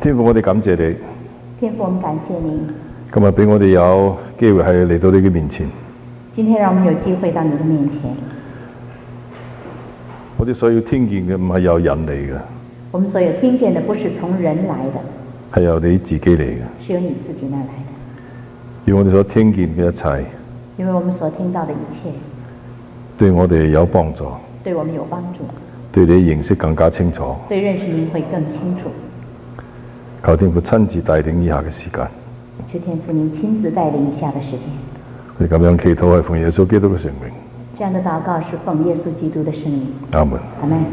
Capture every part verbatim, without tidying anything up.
天父，我哋感謝你， 天父，我們感謝您， 今日俾我哋有機會係嚟到你嘅面前。 今天讓我們有機會到你的面前。 我哋所要聽見嘅唔係由人嚟嘅， 我們所有聽見的不是從人來的， 係由你自己嚟嘅。 是由你自己那來的。 要我哋所聽見嘅一切， 因為我們所聽到的一切， 對我哋有幫助， 對我們有幫助， 對你認識更加清楚。 對認識您會更清楚。 求天父親自帶領以下嘅時間。 求天父您親自帶領以下的時間。 我哋咁樣祈禱係奉耶穌基督嘅聖名。 這樣的禱告是奉耶穌基督的聖名。 阿門。 阿門。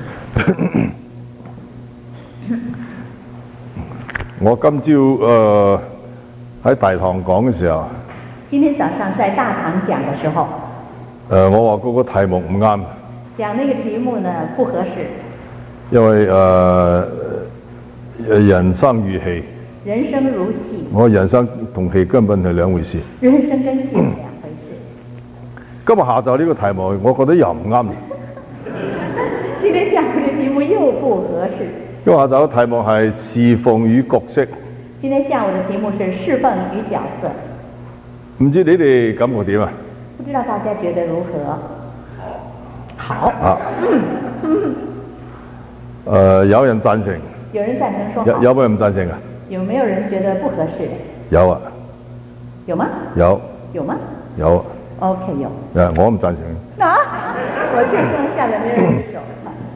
我今朝誒喺大堂講嘅時候， 今天早上在大堂講嘅時候， 誒、呃、我話嗰個題目唔啱。 講那個題目呢不合適。因為誒、呃、人生如戲。 人生如戲。我人生同戲根本係兩回事。 人生跟戲係兩回事。 今日下晝呢個題目，我覺得又唔啱。 今天下午嘅題目又不合適。 今日下晝嘅題目係侍奉與角色。 今天下午嘅題目是侍奉與角色。 唔知你哋感覺點啊？ 不知道大家覺得如何？好。 啊。嗯。誒、呃，有人贊成。 有人贊成說好。 有有冇人唔贊成啊？ 有沒有人覺得不合適？ 有啊。 有嗎？ 有。 有嗎？ 有。 OK， 有。 誒，我唔贊成。 啊！我就說下面沒有人舉手。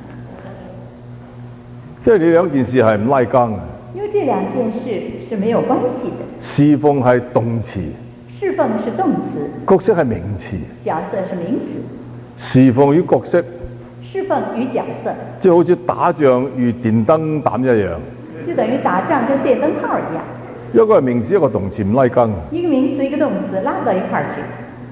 因為你兩件事係唔拉更嘅。 因為這兩件事是沒有關係的。 侍奉係動詞。 侍奉是動詞。 角色係名詞。 角色是名詞。 侍奉與角色。 侍奉與角色。 即係好似打仗與電燈膽一樣。 就等於打仗跟電燈泡一樣。 一個係名詞，一個動詞唔拉更。 一個名詞，一個動詞拉不到一塊去。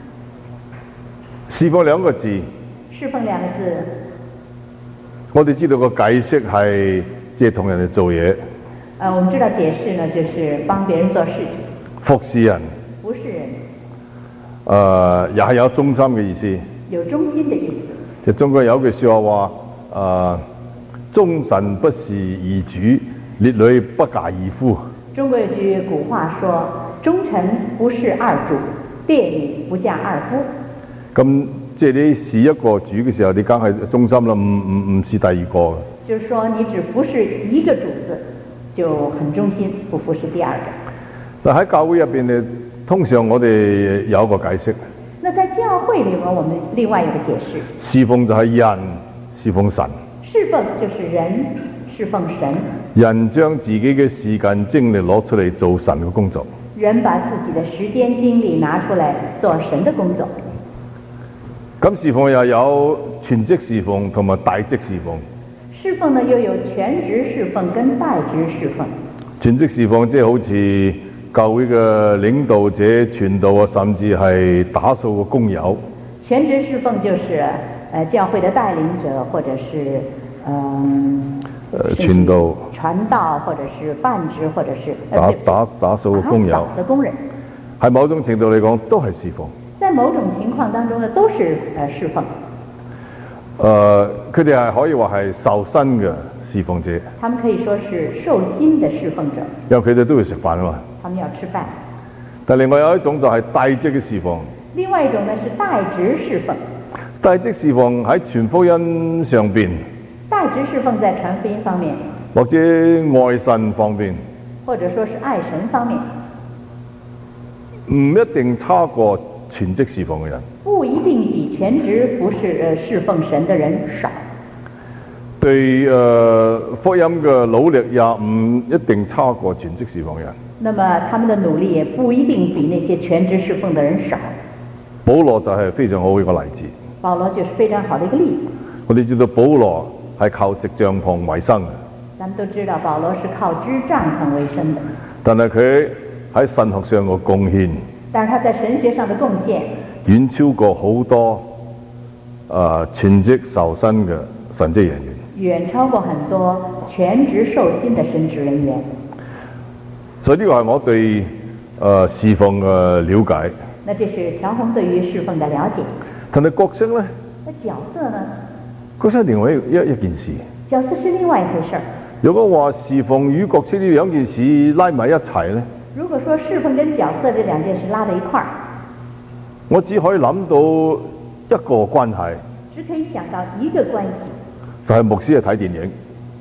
侍奉兩個字。 侍奉兩個字。 我哋知道個解釋係即係同人哋做嘢。 呃，我們知道解釋呢，就是幫別人做事情。 服侍人。 服侍人。 誒、呃，也係有忠心嘅意思。 有忠心的意思。 就中國有句說話話，誒、呃，忠臣不事二主，烈女不嫁二夫。 中國有句古話說：忠臣不事二主，烈女不嫁二夫。咁即係你侍一個主嘅時候，你梗係忠心啦，唔唔唔侍第二個。 就是說，你只服侍一個主子，就很忠心，不服侍第二個。 但喺教會入邊呢，通常我哋有一個解釋。 那在教會裏面，我們另外有個解釋。 侍奉就係人侍奉神。 侍奉就是人侍奉神。 人將自己嘅時間精力攞出嚟做神嘅工作。 人把自己的時間精力拿出來做神的工作。 咁侍奉又有全職侍奉同埋帶職侍奉。 侍奉呢又有全職侍奉跟帶職侍奉。 全職侍奉即係好似教會嘅領導者、傳道啊，甚至係打掃嘅工友。 全職侍奉就是呃教會的帶領者，或者是嗯呃傳道、 傳道，或者是辦職，或者是打打打掃嘅工友。 打掃的工人。 喺某種程度嚟講，都係侍奉。 在某種情況當中呢，都是呃侍奉。 誒，佢哋係可以話係受薪嘅侍奉者。 他們可以說是受薪的侍奉者。 因為佢哋都要食飯啊嘛。 他們要吃飯。 但另外有一種就係帶職嘅侍奉。 另外一種呢是帶職侍奉。 帶職侍奉喺傳福音上邊。 帶職侍奉在傳福音方面。 或者愛神方面。 或者說是愛神方面。 唔一定差過全職侍奉嘅人。 不一定比全職服侍呃侍奉神的人少。 對誒、呃、福音嘅努力也唔一定差過全職侍奉人。 那麼他們的努力也不一定比那些全職侍奉的人少。 保羅就係非常好一個例子。 保羅就是非常好的一個例子。 我哋知道保羅係靠織帳篷為生嘅。 咱們都知道保羅是靠織帳篷為生的。 但係佢喺神學上嘅貢獻， 但是他在神學上的貢獻遠超過好多誒、呃、全職受薪嘅神職人員， 遠超過很多全職受薪的神職人員。 所以呢個係我對誒侍奉嘅了解。 那這是喬宏對於侍奉的了解。 但係角色呢？ 那角色呢？ 角色係另外一一一件事。 角色是另外一回事。 如果話侍奉與角色呢兩件事拉埋一齊咧， 如果說侍奉跟角色這兩件事拉在一塊兒， 我只可以諗到一個關係， 只可以想到一個關係， 就係牧師去睇電影。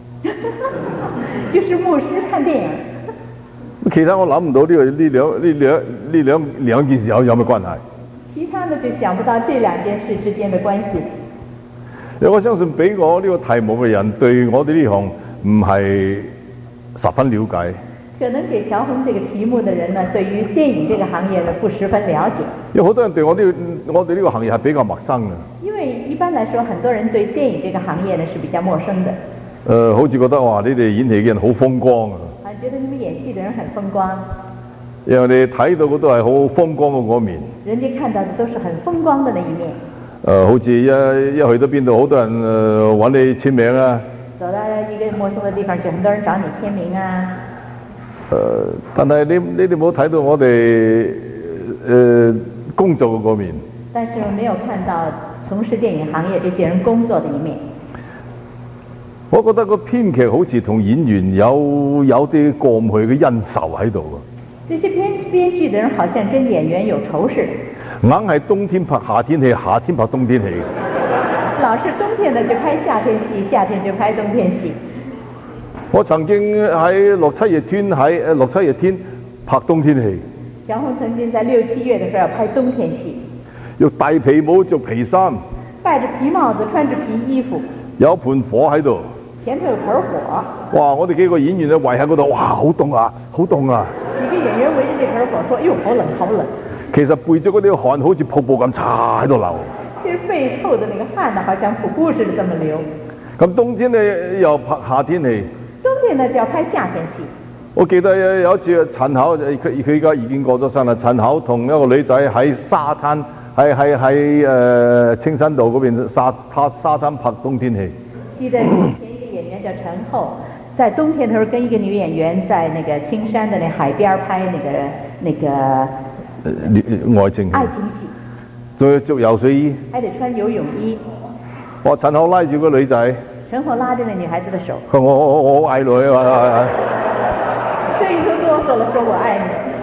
就是牧師看電影。 其他我諗唔到呢、這個呢兩呢兩呢兩兩件事有有咩關係？ 其他的就想不到這兩件事之間的關係。 我相信俾我呢個題目嘅人對我哋呢行唔係十分了解。 可能給喬宏這個題目的人呢，對於電影這個行業呢不十分了解。 因為好多人對我呢我哋呢個行業係比較陌生嘅。 因為一般來說，很多人對電影這個行業呢是比較陌生的。 誒、呃，好似覺得哇，你哋演戲嘅人好風光啊！ 啊，覺得你們演戲的人很風光。 因為你睇到嘅都係好風光嘅嗰面。 人家看到的都是很風光的那一面。 誒、呃，好似一一去到邊度，好多人誒揾、呃、你簽名啊。 走到一個陌生的地方，就很多人找你簽名啊。 誒、呃，但係你你哋冇睇到我哋誒、呃、工作嘅嗰面。 但是我沒有看到從事電影行業這些人工作的一面。 我覺得個編劇好似同演員有有啲過唔去嘅恩仇喺度嘅。 這些編編劇的人好像跟演員有仇似的。 硬係冬天拍夏天戲，夏天拍冬天戲。 老是冬天呢就拍夏天戲，夏天就拍冬天戲。 我曾經喺六七月天喺誒六七月天拍冬天戲。 喬宏曾經在六七月的時候拍冬天戲。 要戴皮帽着皮衫， 戴着皮帽子，穿着皮衣服， 有盆火喺度。 前頭有盆火。 哇！我哋幾個演員咧圍喺嗰度，哇！好凍啊，好凍啊！ 幾個演員圍着這盆火，說：喲，好冷，好冷。 其實背著嗰啲汗好似瀑布咁擦喺度流。 其實背後的那個汗呢，好像瀑布似的這麼流。 咁冬天咧又拍夏天戲。 冬天呢就要拍夏天戲。 我記得有一次陳巧，佢佢而家已經過咗身啦。陳巧同一個女仔喺沙灘，喺喺喺誒青山道嗰邊沙沙沙灘拍冬天戲。記得以前一個演員叫陳厚，在冬天的時候跟一個女演員在那個青山的那海邊拍那個那個、 呃、愛情愛情戲， 仲要着游水衣， 還得穿游泳衣。 我陳厚拉住個女仔， 陳厚拉着那女孩子的手， 佢我我我好愛女啊！ 聲音都哆嗦了，說我愛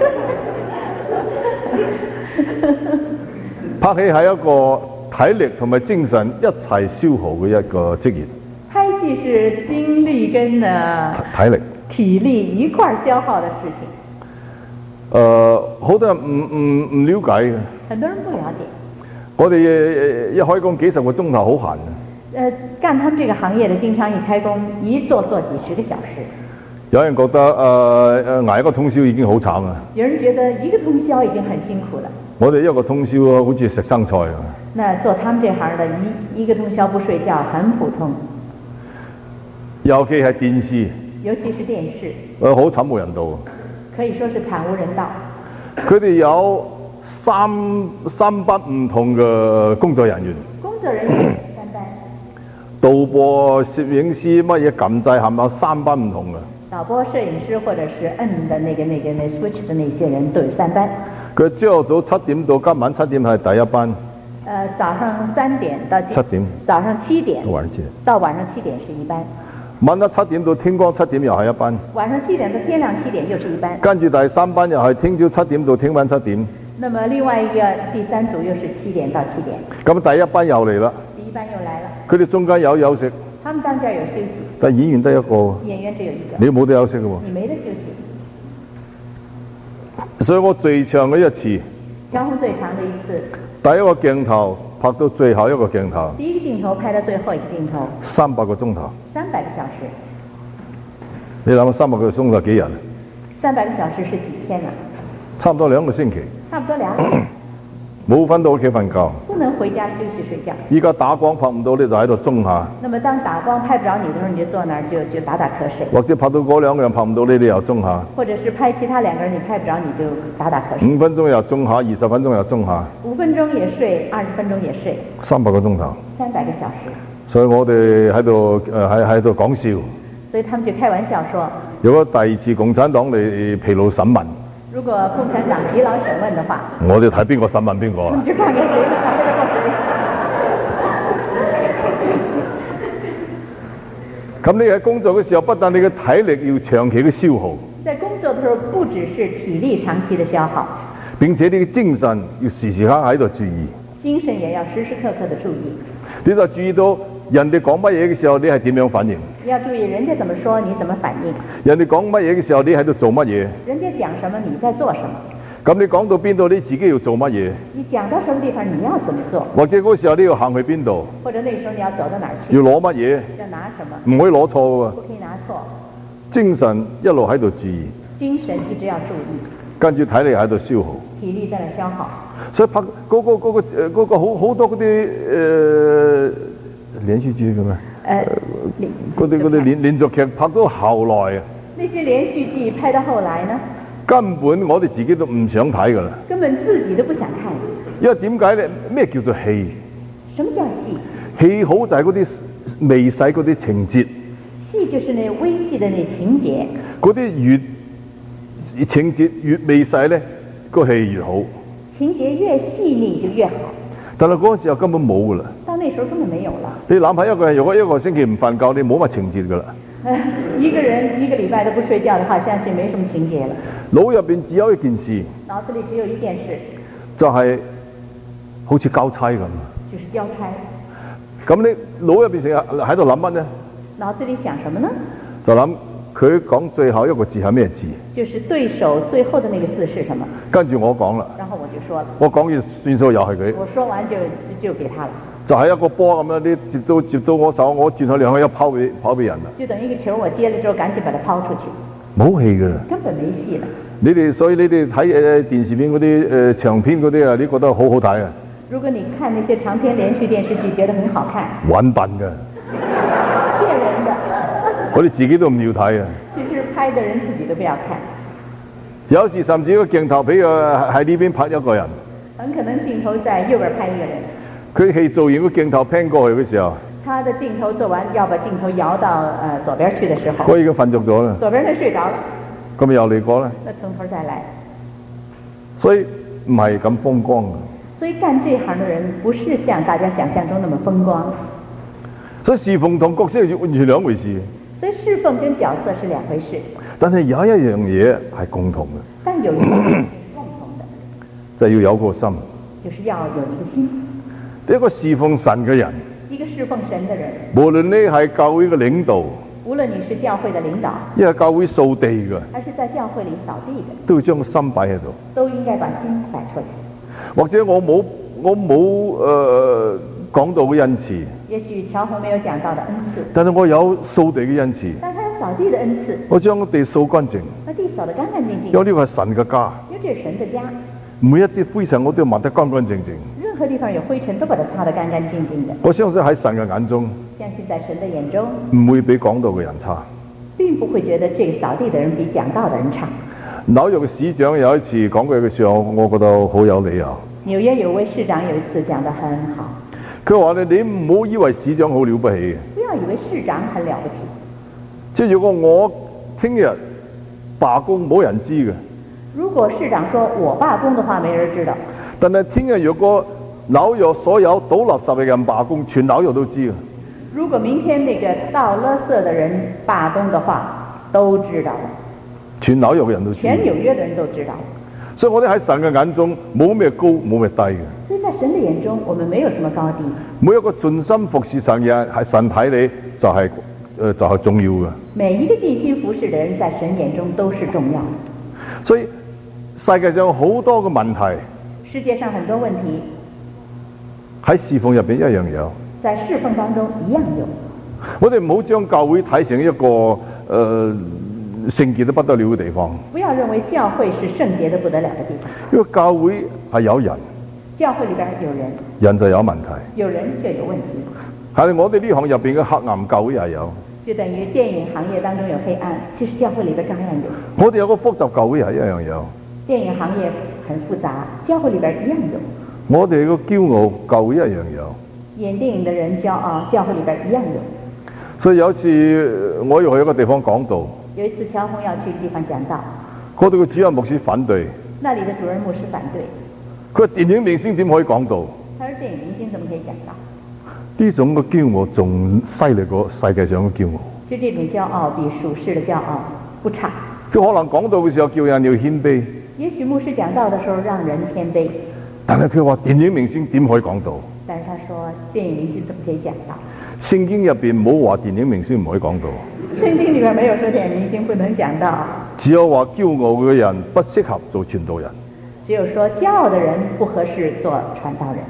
你。 拍戲係一個體力同埋精神一齊消耗嘅一個職業。 拍戲是精力跟呢體力體力一塊消耗的事情。 誒、呃，好多人唔唔唔了解嘅。 很多人不了解。 我哋一開工幾十個鐘頭好閒嘅。 誒，幹他們這個行業的，經常一開工一做做幾十個小時。 有人覺得誒誒捱一個通宵已經好慘啊。 有人覺得一個通宵已經很辛苦了。 我哋一個通宵好似食生菜啊。 那做他們這行的，一一個通宵不睡覺，很普通。 尤其係電視。 尤其是電視。 誒，好慘無人道。 可以說是慘無人道。 佢哋有三三班唔同嘅工作人員。 工作人員三班。 導播、攝影師乜嘢撳掣，係咪有三班唔同嘅？ 導播、攝影師或者是摁的那個、那個、那 switch 的那些人都有三班。 佢朝頭早七點到今晚七點係第一班。 呃，早上三點到七點。 早上七點。 到晚上七點。 到晚上七點是一班。 晚黑七點到天光七點又係一班。 晚上七點到天亮七點又是一班。 跟住第三班又係聽朝七點到聽晚七點。 那麼另外一個第三組又是七點到七點。 咁第一班又嚟啦。第一班又來了。 佢哋中間有休息。 他們當家有休息。 但演員得一個。 演員只有一個。 你冇得休息嘅喎。 你沒得休息。 所以我最長嘅一次。 喬宏最長的一次。 第一個鏡頭拍到最後一個鏡頭。 第一個鏡頭拍到最後一個鏡頭。 三百個鐘頭。三百個小時。 你諗下三百個鐘頭幾日？ 三百個小時是幾天啊？ 差唔多兩個星期。 差唔多兩個星期。 冇返到屋企瞓覺。 不能回家休息睡覺。 依家打光拍唔到，你就喺度中下。 那麼當打光拍不着你的時候，你就坐那兒就就打打瞌睡。 或者拍到嗰兩個人拍唔到你，你又中下。 或者是拍其他兩個人你拍不着，你就打打瞌睡。 五分鐘又中下，二十分鐘又中下。 五分鐘也睡，二十分鐘也睡。 三百個鐘頭。 三百個小時。 所以我哋喺度誒喺喺度講笑。 所以他們就開玩笑說： 如果第二次共產黨嚟疲勞審問， 如果共產黨疲勞審問的話， 我哋睇邊個審問邊個啊？ 就看看誰查得過誰。 咁你喺工作嘅時候，不但你嘅體力要長期嘅消耗， 在工作的時候，不只是體力長期的消耗， 並且你嘅精神要時時刻刻喺度注意。 精神也要時時刻刻的注意。 你就注意到人哋講乜嘢嘅時候，你係點樣反應？ 你要注意人家怎麼說，你怎麼反應。 人哋講乜嘢嘅時候，你喺度做乜嘢？ 人家講什麼，你在做什麼。 咁你講到邊度，你自己要做乜嘢？ 你講到什麼地方，你要怎麼做？ 或者嗰個時候你要行去邊度？ 或者那時候你要走到哪兒去？ 要攞乜嘢？ 要拿什麼？ 唔可以攞錯喎。 不可以拿錯。 精神一路喺度注意， 精神一直要注意， 跟住體力喺度消耗， 體力在那消耗。 所以拍嗰、嗰個嗰、嗰個誒嗰、嗰個好好多嗰啲誒連續劇嘅咩？ 誒， 嗰啲嗰啲連連續劇拍到後來啊， 那些連續劇拍到後來呢， 根本我哋自己都唔想睇噶啦。 根本自己都不想看。 因為點解咧？咩叫做戲？ 什麼叫戲？ 戲好就係嗰啲微細嗰啲情節。 戲就是那微細的那情節。 嗰啲越情節越微細咧，個戲越好。 情節越細膩就越好。 但係嗰個時候根本冇噶啦。 到那時候根本沒有了。 你諗下一個人如果一個星期唔瞓覺，你冇乜情節噶啦。 一個人一個禮拜都不睡覺的話，相信沒什麼情節了。 腦入邊只有一件事。 腦子裏只有一件事。 就係、是、好似交差咁。 就是交差。 咁你腦入邊成日喺度諗乜呢？ 腦子裏想什麼呢？ 就諗佢講最後一個字係咩字？ 就是對手最後的那個字是什麼？ 跟住我講啦。 然後我就說了。 我講完算數又係佢。 我說完就就給他了。 就係、是、一個波咁樣，你接到接到我手，我轉去兩下一拋俾跑俾人啦。 就等於一個球，我接了之後趕緊把它拋出去。 冇戲噶啦。 根本沒戲了。 你哋所以你哋睇誒電視片嗰啲誒長篇嗰啲啊，你覺得好好睇啊？ 如果你看那些長篇連續電視劇，覺得很好看。 揾笨㗎。 騙人的。 我哋自己都唔要睇啊。 其實拍的人自己都不要看。 有時甚至個鏡頭俾佢喺呢邊拍一個人。 很可能鏡頭在右邊拍一個人。 佢戲做完個鏡頭偏過去嘅時候， 他的鏡頭做完，要把鏡頭搖到呃左邊去的時候， 我已經瞓着咗啦。 左邊人睡着了。 咁又嚟過咧？ 那從頭再來。 所以唔係咁風光嘅。 所以幹這行的人不是像大家想象中那麼風光。 所以侍奉同角色完全兩回事。 所以侍奉跟角色是兩回事。 但係有一樣嘢係共同嘅。 但有一樣嘢是共同的， 就係要有個心。 就是要有一個心。 一個侍奉神嘅人， 一個侍奉神的人， 無論你係教會嘅領導， 無論你是教會的領導， 一係教會掃地嘅， 還是在教會裏掃地的， 都要將個心擺喺度， 都應該把心擺出來。 或者我冇我冇誒講到嘅恩賜， 也許喬紅沒有講到的恩賜， 但係我有掃地嘅恩賜， 但他有掃地的恩賜， 我將個地掃乾淨， 把地掃得乾乾淨淨， 因為呢個係神嘅家， 因為這是神的家， 每一啲灰塵我都要抹得乾乾淨淨。 任何地方有灰塵都把它擦得乾乾淨淨的。 我相信喺神嘅眼中， 相信在神的眼中， 唔會比講道嘅人差， 並不會覺得這個掃地的人比講道的人差。 紐約嘅市長有一次講過一句說話，我覺得好有理由。 紐約有位市長有一次講得很好， 佢話你你唔好以為市長好了不起嘅， 不要以為市長很了不起。 即係如果我聽日罷工冇人知嘅， 如果市長說我罷工的話，沒人知道。 但係聽日如果紐約所有倒垃圾嘅人罷工，全紐約都知嘅。 如果明天那個倒垃圾的人罷工的話，都知道了。 全紐約嘅人都知。 全紐約的人都知道。 所以我哋喺神嘅眼中冇咩高冇咩低嘅。 所以在神的眼中，我們沒有什麼高低。 每一個盡心服侍神嘅人，係神睇你就係、是、誒、呃、就係、是、重要嘅。 每一個盡心服侍的人，在神眼中都是重要的。 所以世界上好多嘅問題， 世界上很多問題喺侍奉入邊一樣有， 在侍奉當中一樣有。 我哋唔好將教會睇成一個誒、呃、聖潔得不得了嘅地方。 不要認為教會是聖潔得不得了的地方。 因為教會係有人， 教會裏邊有人， 人就有問題， 有人就有問題。 係我哋呢行入邊嘅黑暗教會係有， 就等於電影行業當中有黑暗，其實教會裏邊照樣有。 我哋有個複雜教會係一樣有， 電影行業很複雜，教會裏邊一樣有。 我哋個驕傲教會一樣有， 演電影的人驕傲，教會裏邊一樣有。 所以有一次我要去一個地方講道， 有一次喬紅要去地方講道， 嗰度嘅主任牧師反對， 那裡的主任牧師反對， 佢話電影明星點可以講道？ 他說電影明星怎麼可以講道？ 呢種嘅驕傲仲犀利過世界上嘅驕傲。 其實這種驕傲比屬世的驕傲不差。 佢可能講到嘅時候叫人要謙卑， 也許牧師講到的時候讓人謙卑， 但係佢話電影明星點可以講到？ 但是他說電影明星怎麼可以講到？ 聖經入邊冇話電影明星唔可以講到， 聖經裡面沒有說電影明星不能講到， 只有話驕傲嘅人不適合做傳道人， 只有說驕傲的人不合適做傳道人。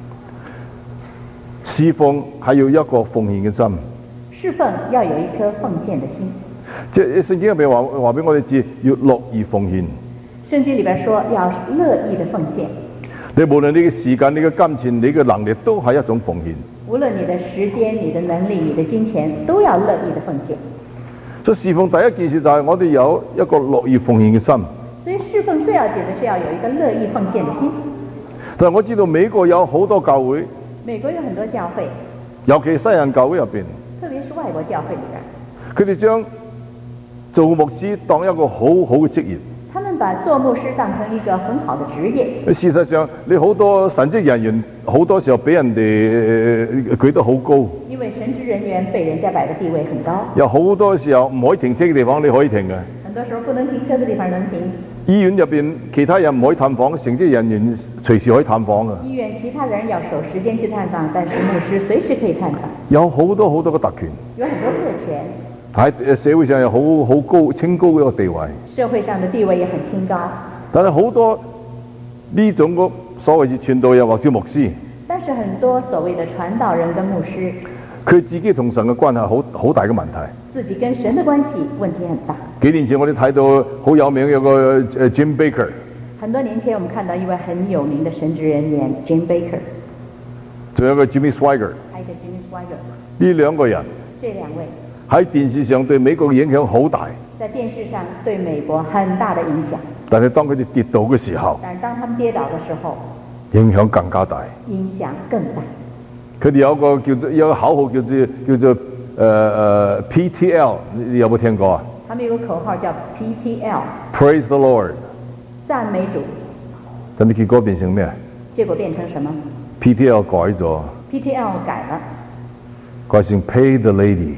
侍奉係要一個奉獻嘅心， 侍奉要有一顆奉獻的心。 即係聖經入邊話話俾我哋知，要樂意奉獻。 聖經裡邊說要樂意的奉獻。 你無論你嘅時間、你嘅金錢、你嘅能力，都係一種奉獻。 無論你的時間、你的能力、你的金錢，都要樂意的奉獻。 所以侍奉第一件事就係我哋有一個樂意奉獻嘅心。 所以侍奉最要緊的是要有一個樂意奉獻的心。 但係我知道美國有好多教會， 美國有很多教會， 尤其西人教會入邊， 特別是外國教會裡邊， 佢哋將做牧師當一個好好嘅職業。 他們把做牧師當成一個很好的職業。 事實上，你好多神職人員好多時候俾人哋舉得好高。 因為神職人員被人家擺的地位很高。 有好多時候唔可以停車嘅地方，你可以停嘅。 很多時候不能停車的地方能停。 醫院入邊其他人唔可以探訪，神職人員隨時可以探訪嘅。 醫院其他人要守時間去探訪，但是牧師隨時可以探訪。 有好多好多嘅特權。 有很多特權。 喺社會上有好好高清高嘅一個地位， 社會上的地位也很清高。 但係好多呢種個所謂嘅傳道人或者牧師， 但是很多所謂的傳道人跟牧師， 佢自己同神嘅關係好好大嘅問題。 自己跟神的關係問題很大。 幾年前我哋睇到好有名有個誒 Jim Baker。 很多年前我們看到一位很有名的神職人員 Jim Baker， 仲有個 Jimmy Swaggart， 還有一個 Jimmy Swaggart。 呢兩個人， 這兩位喺電視上對美國嘅影響好大， 在電視上對美國很大的影響。 但係當佢哋跌倒嘅時候， 但是當他們跌倒的時候， 影響更加大。 影響更大。 佢哋有個叫做有個口號叫做叫做誒誒、呃、P T L， 你有冇聽過啊？ 他們有個口號叫 P T L。Praise the Lord。 讚美主。 但係結果變成咩啊？ 結果變成什麼 ？P T L 改咗。 P T L 改了。 改成 Pay the lady。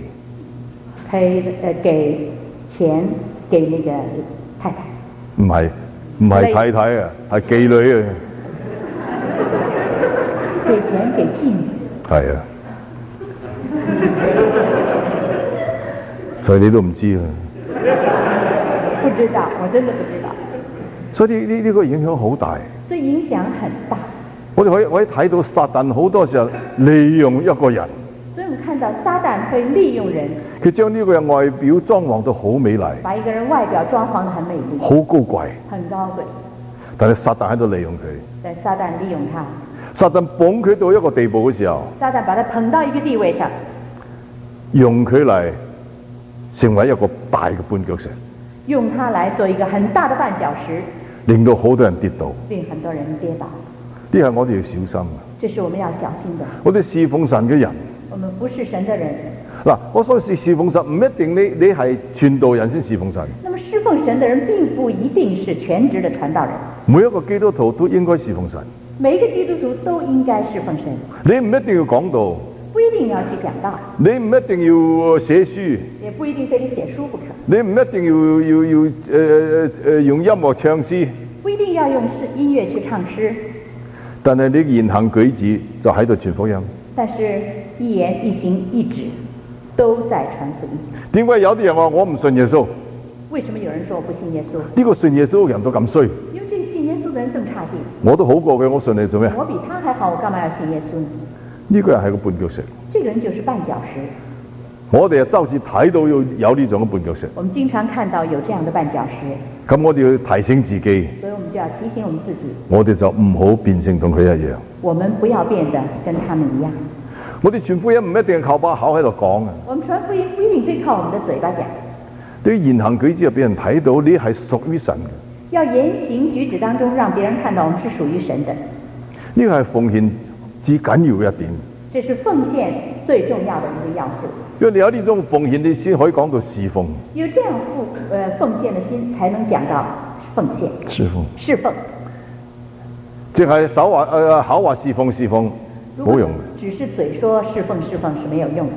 Pay 誒給錢給那個太太。 唔係唔係太太啊，係妓女啊。 給錢給妓女。 係啊。所以你都唔知啊。 不知道，我真的不知道。 所以呢呢呢個影響好大。 所以影響很大。 我哋可以可以睇到撒旦好多時候利用一個人。 所以我們看到撒旦會利用人。 佢將呢個人外表裝潢到好美麗。 把一個人外表裝潢得很美麗。 好高貴。 很高貴。 但係撒旦喺度利用佢。 但係撒旦利用他。 撒旦捧佢到一個地步嘅時候。 撒旦把他捧到一個地位上。 用佢嚟成為一個大嘅絆腳石。 用它來做一個很大的絆腳石。 令到好多人跌倒。 令很多人跌倒。 呢係我哋要小心嘅。 這是我們要小心的。 我哋侍奉神嘅人。 我們服侍神的人。 嗱，我所侍侍奉神唔一定你你係傳道人先侍奉神。 那麼侍奉神的人並不一定是全職的傳道人。 每一個基督徒都應該侍奉神。 每一個基督徒都應該侍奉神。 你唔一定要講道。 不一定要去講道。 你唔一定要寫書。 也不一定非得寫書不可。 你唔一定要要要誒誒誒用音樂唱詩。 不一定要用詩音樂去唱詩。 但係你言行舉止就喺度傳福音。 但是一言一行一指都在傳福音。 點解有啲人話我唔信耶穌？ 為什麼有人說我不信耶穌？ 呢個信耶穌嘅人都咁衰。 因為這個信耶穌的人這麼差勁。 我都好過佢，我信你做咩？ 我比他還好，我幹嘛要信耶穌呢？ 呢個人係個絆腳石。 這個人就是絆腳石。 我哋啊，周時睇到要有呢種嘅絆腳石。 我們經常看到有這樣的絆腳石。 咁我哋要提醒自己。 所以我們就要提醒我們自己。 我哋就唔好變成同佢一樣。 我們不要變得跟他們一樣。 我哋傳福音唔一定係靠把口喺度講啊。 我們傳福音不一定非靠我們的嘴巴講。 對言行舉止，俾人睇到你係屬於神嘅。 要言行舉止當中，讓別人看到我們是屬於神的。 呢個係奉獻至緊要嘅一點。 這是奉獻最重要的一個要素。 因為你有呢種奉獻，你先可以講到侍奉。 有這樣奉呃奉獻的心，才能講到奉獻。 侍奉。 侍奉。 淨係手話誒口話侍奉侍奉冇用嘅。 只是嘴說侍奉侍奉是沒有用的。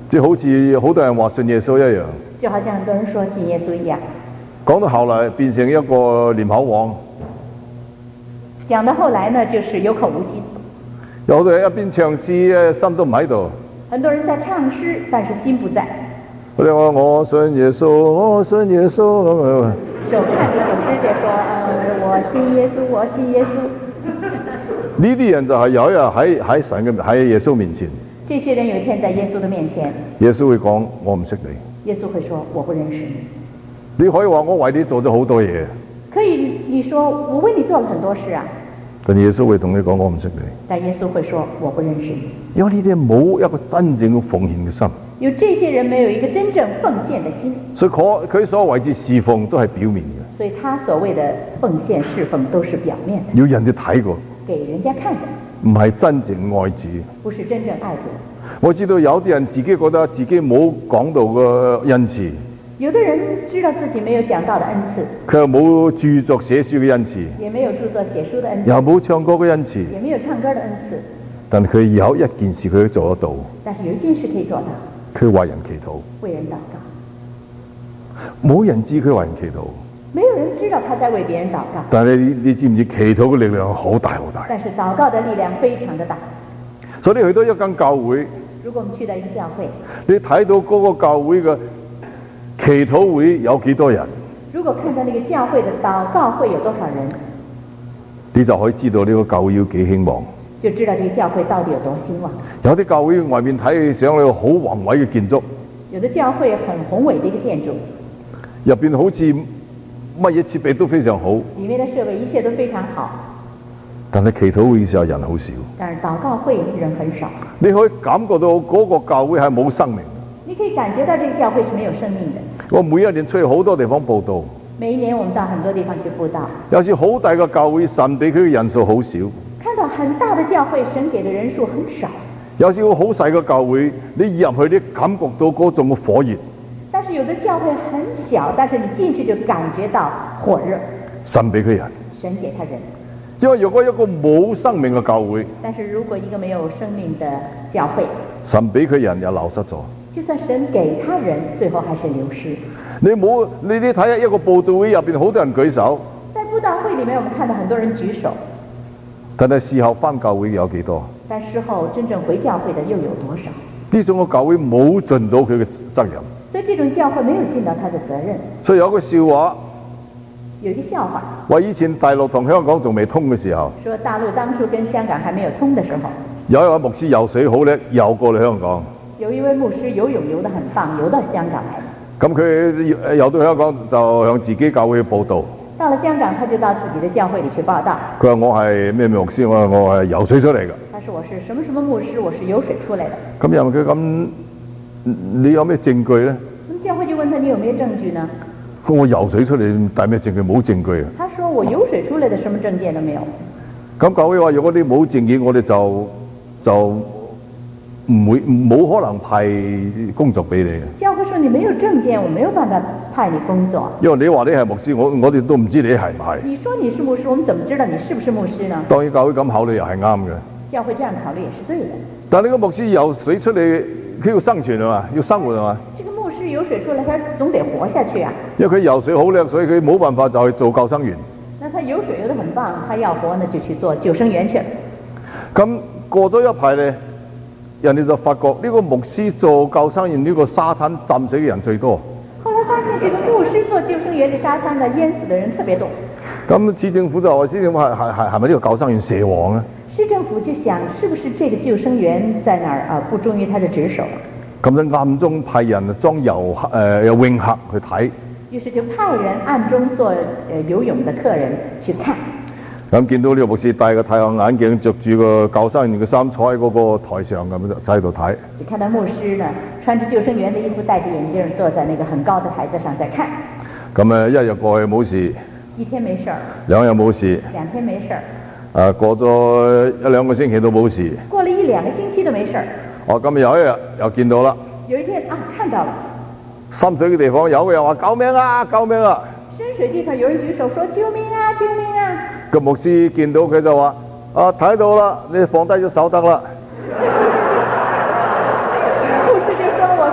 即係好似好多人話信耶穌一樣。 就好像很多人說信耶穌一樣。 講到後來變成一個念口王。 講到後來呢，就是有口無心。 有好多人一邊唱詩，心都唔喺度。 很多人在唱詩，但是心不在。 佢哋話我信耶穌，我信耶穌咁樣。 手看着手指甲說：呃，我信耶穌，我信耶穌。 呢啲人就係有一日喺喺神嘅喺耶穌面前。 這些人有一天在耶穌的面前， 耶穌會講：我唔識你。 耶穌會說：我不認識你。 你可以話我為你做咗好多嘢。 可以，你說我為你做了很多事啊。 但耶穌會同你講：我唔識你。 但耶穌會說：我不認識你。 因為呢啲人冇一個真正嘅奉獻嘅心。 有這些人沒有一個真正奉獻的心。 所以佢佢所謂之侍奉都係表面嘅。 所以他所謂的奉獻侍奉都是表面的。 要人哋睇過。 給人家看的。 唔係真正愛主。 不是真正愛主。 我知道有啲人自己覺得自己冇講道嘅恩賜。 有的人知道自己沒有講道的恩賜， 佢又冇著作寫書嘅恩賜， 也沒有著作寫書的恩賜， 又冇唱歌嘅恩賜， 也沒有唱歌的恩賜。 但佢有一件事佢都做得到。 但是有一件事可以做到。 佢為人祈禱。 為人禱告。 冇人知佢為人祈禱。 沒有人知道他在為別人禱告。 但係你你知唔知祈禱嘅力量好大好大？ 但是禱告的力量非常的大。 所以你去到一間教會， 如果我們去到一個教會， 你睇到嗰個教會嘅祈禱會有幾多人？ 如果看到那個教會的禱告會有多少人， 你就可以知道呢個教會要幾興旺。 就知道這個教會到底有多興旺。 有啲教會外面睇上去好宏偉嘅建築， 有的教會很宏偉的一個建築， 入邊好似乜嘢設備都非常好， 裡面的設備一切都非常好。 但係祈禱會嘅時候人好少。 但是禱告會人很少。 你可以感覺到嗰個教會係冇生命。 你可以感覺到這個教會是沒有生命的。 我每一年出去好多地方報道。 每一年我們到很多地方去佈道。 有時好大嘅教會，神俾佢嘅人數好少。 看到很大的教會，神給的人數很少。 有時好細嘅教會，你入去你感覺到嗰種嘅火熱。 但是有的教會很小，但是你進去就感覺到火熱。 神俾佢人。 神給他人。 因為如果一個冇生命嘅教會， 但是如果一個沒有生命的教會， 神俾佢人又流失咗。 就算神給他人，最後還是流失。 你冇你你睇下一個佈道會入邊好多人舉手， 在佈道會裡面，我們看到很多人舉手。 但係事後返教會有幾多？ 但事後真正回教會的又有多少？ 呢種嘅教會冇盡到佢嘅責任。 所以這種教會沒有盡到他的責任。 所以有個笑話。 有一個笑話， 話以前大陸同香港仲未通嘅時候， 說大陸當初跟香港還沒有通的時候， 有一位牧師游水好叻，游過嚟香港。 有一位牧師游泳游得很棒，游到香港來。 咁佢游到香港就向自己教會報道。 到了香港，他就到自己的教會裏去報道。 佢話我係咩牧師？我話我係游水出嚟嘅。 他說我是什麼什麼牧師，我是游水出來的。 咁又問佢咁，你有咩證據咧？ 咁教會就問他：你有沒有證據呢？ 我游水出嚟帶咩證據？冇證據啊！ 他說我游水出來的，什麼證件都沒有。 咁教會話：如果你冇證件，我哋就就唔會冇可能派工作俾你。 教會說你沒有證件，我沒有辦法派你工作。 因為你話你係牧師，我我哋都唔知你係唔係。 你說你是牧師，我們怎麼知道你是不是牧師呢？ 當然教會咁考慮又係啱嘅。 教會這樣考慮也是對的。 但係呢個牧師游水出嚟，佢要生存啊嘛，要生活啊嘛。 這個牧師游水出來，他總得活下去啊。 因為佢游水好叻，所以佢冇辦法就去做救生員。 那他游水游得很棒，他要活呢就去做救生員去了。 咁過咗一排咧，人哋就發覺呢個牧師做救生員，呢個沙灘浸死嘅人最多。 後來發現這個牧師做救生員，這沙灘呢淹死的人特別多。 咁市政府就話：市政府係係係係咪呢個救生員蛇王啊？ 市政府就想，是不是這個救生員在那兒啊不忠於他的職守？ 咁就暗中派人裝遊誒、呃、有泳客去睇。 於是就派人暗中做誒游泳的客人去看。 咁見到呢個牧師戴個太陽眼鏡，着住個救生員嘅衫，坐喺嗰個台上咁就喺度睇。 就看到牧師呢，穿着救生員的衣服，戴着眼鏡，坐在那個很高的台子上在看。 咁誒一日過去冇事， 一天沒事兒， 兩日冇事， 兩天沒事兒。 誒過咗一兩個星期都冇事。 過了一兩個星期都沒事兒。 哦，今日有一日又見到啦。 有一天啊，看到了。 深水嘅地方有個人話：救命啊！救命啊！ 深水地方有人舉手說：救命啊！救命啊！ 個牧師見到佢就話：啊，睇到啦，你放低咗手得啦。 牧師就說：我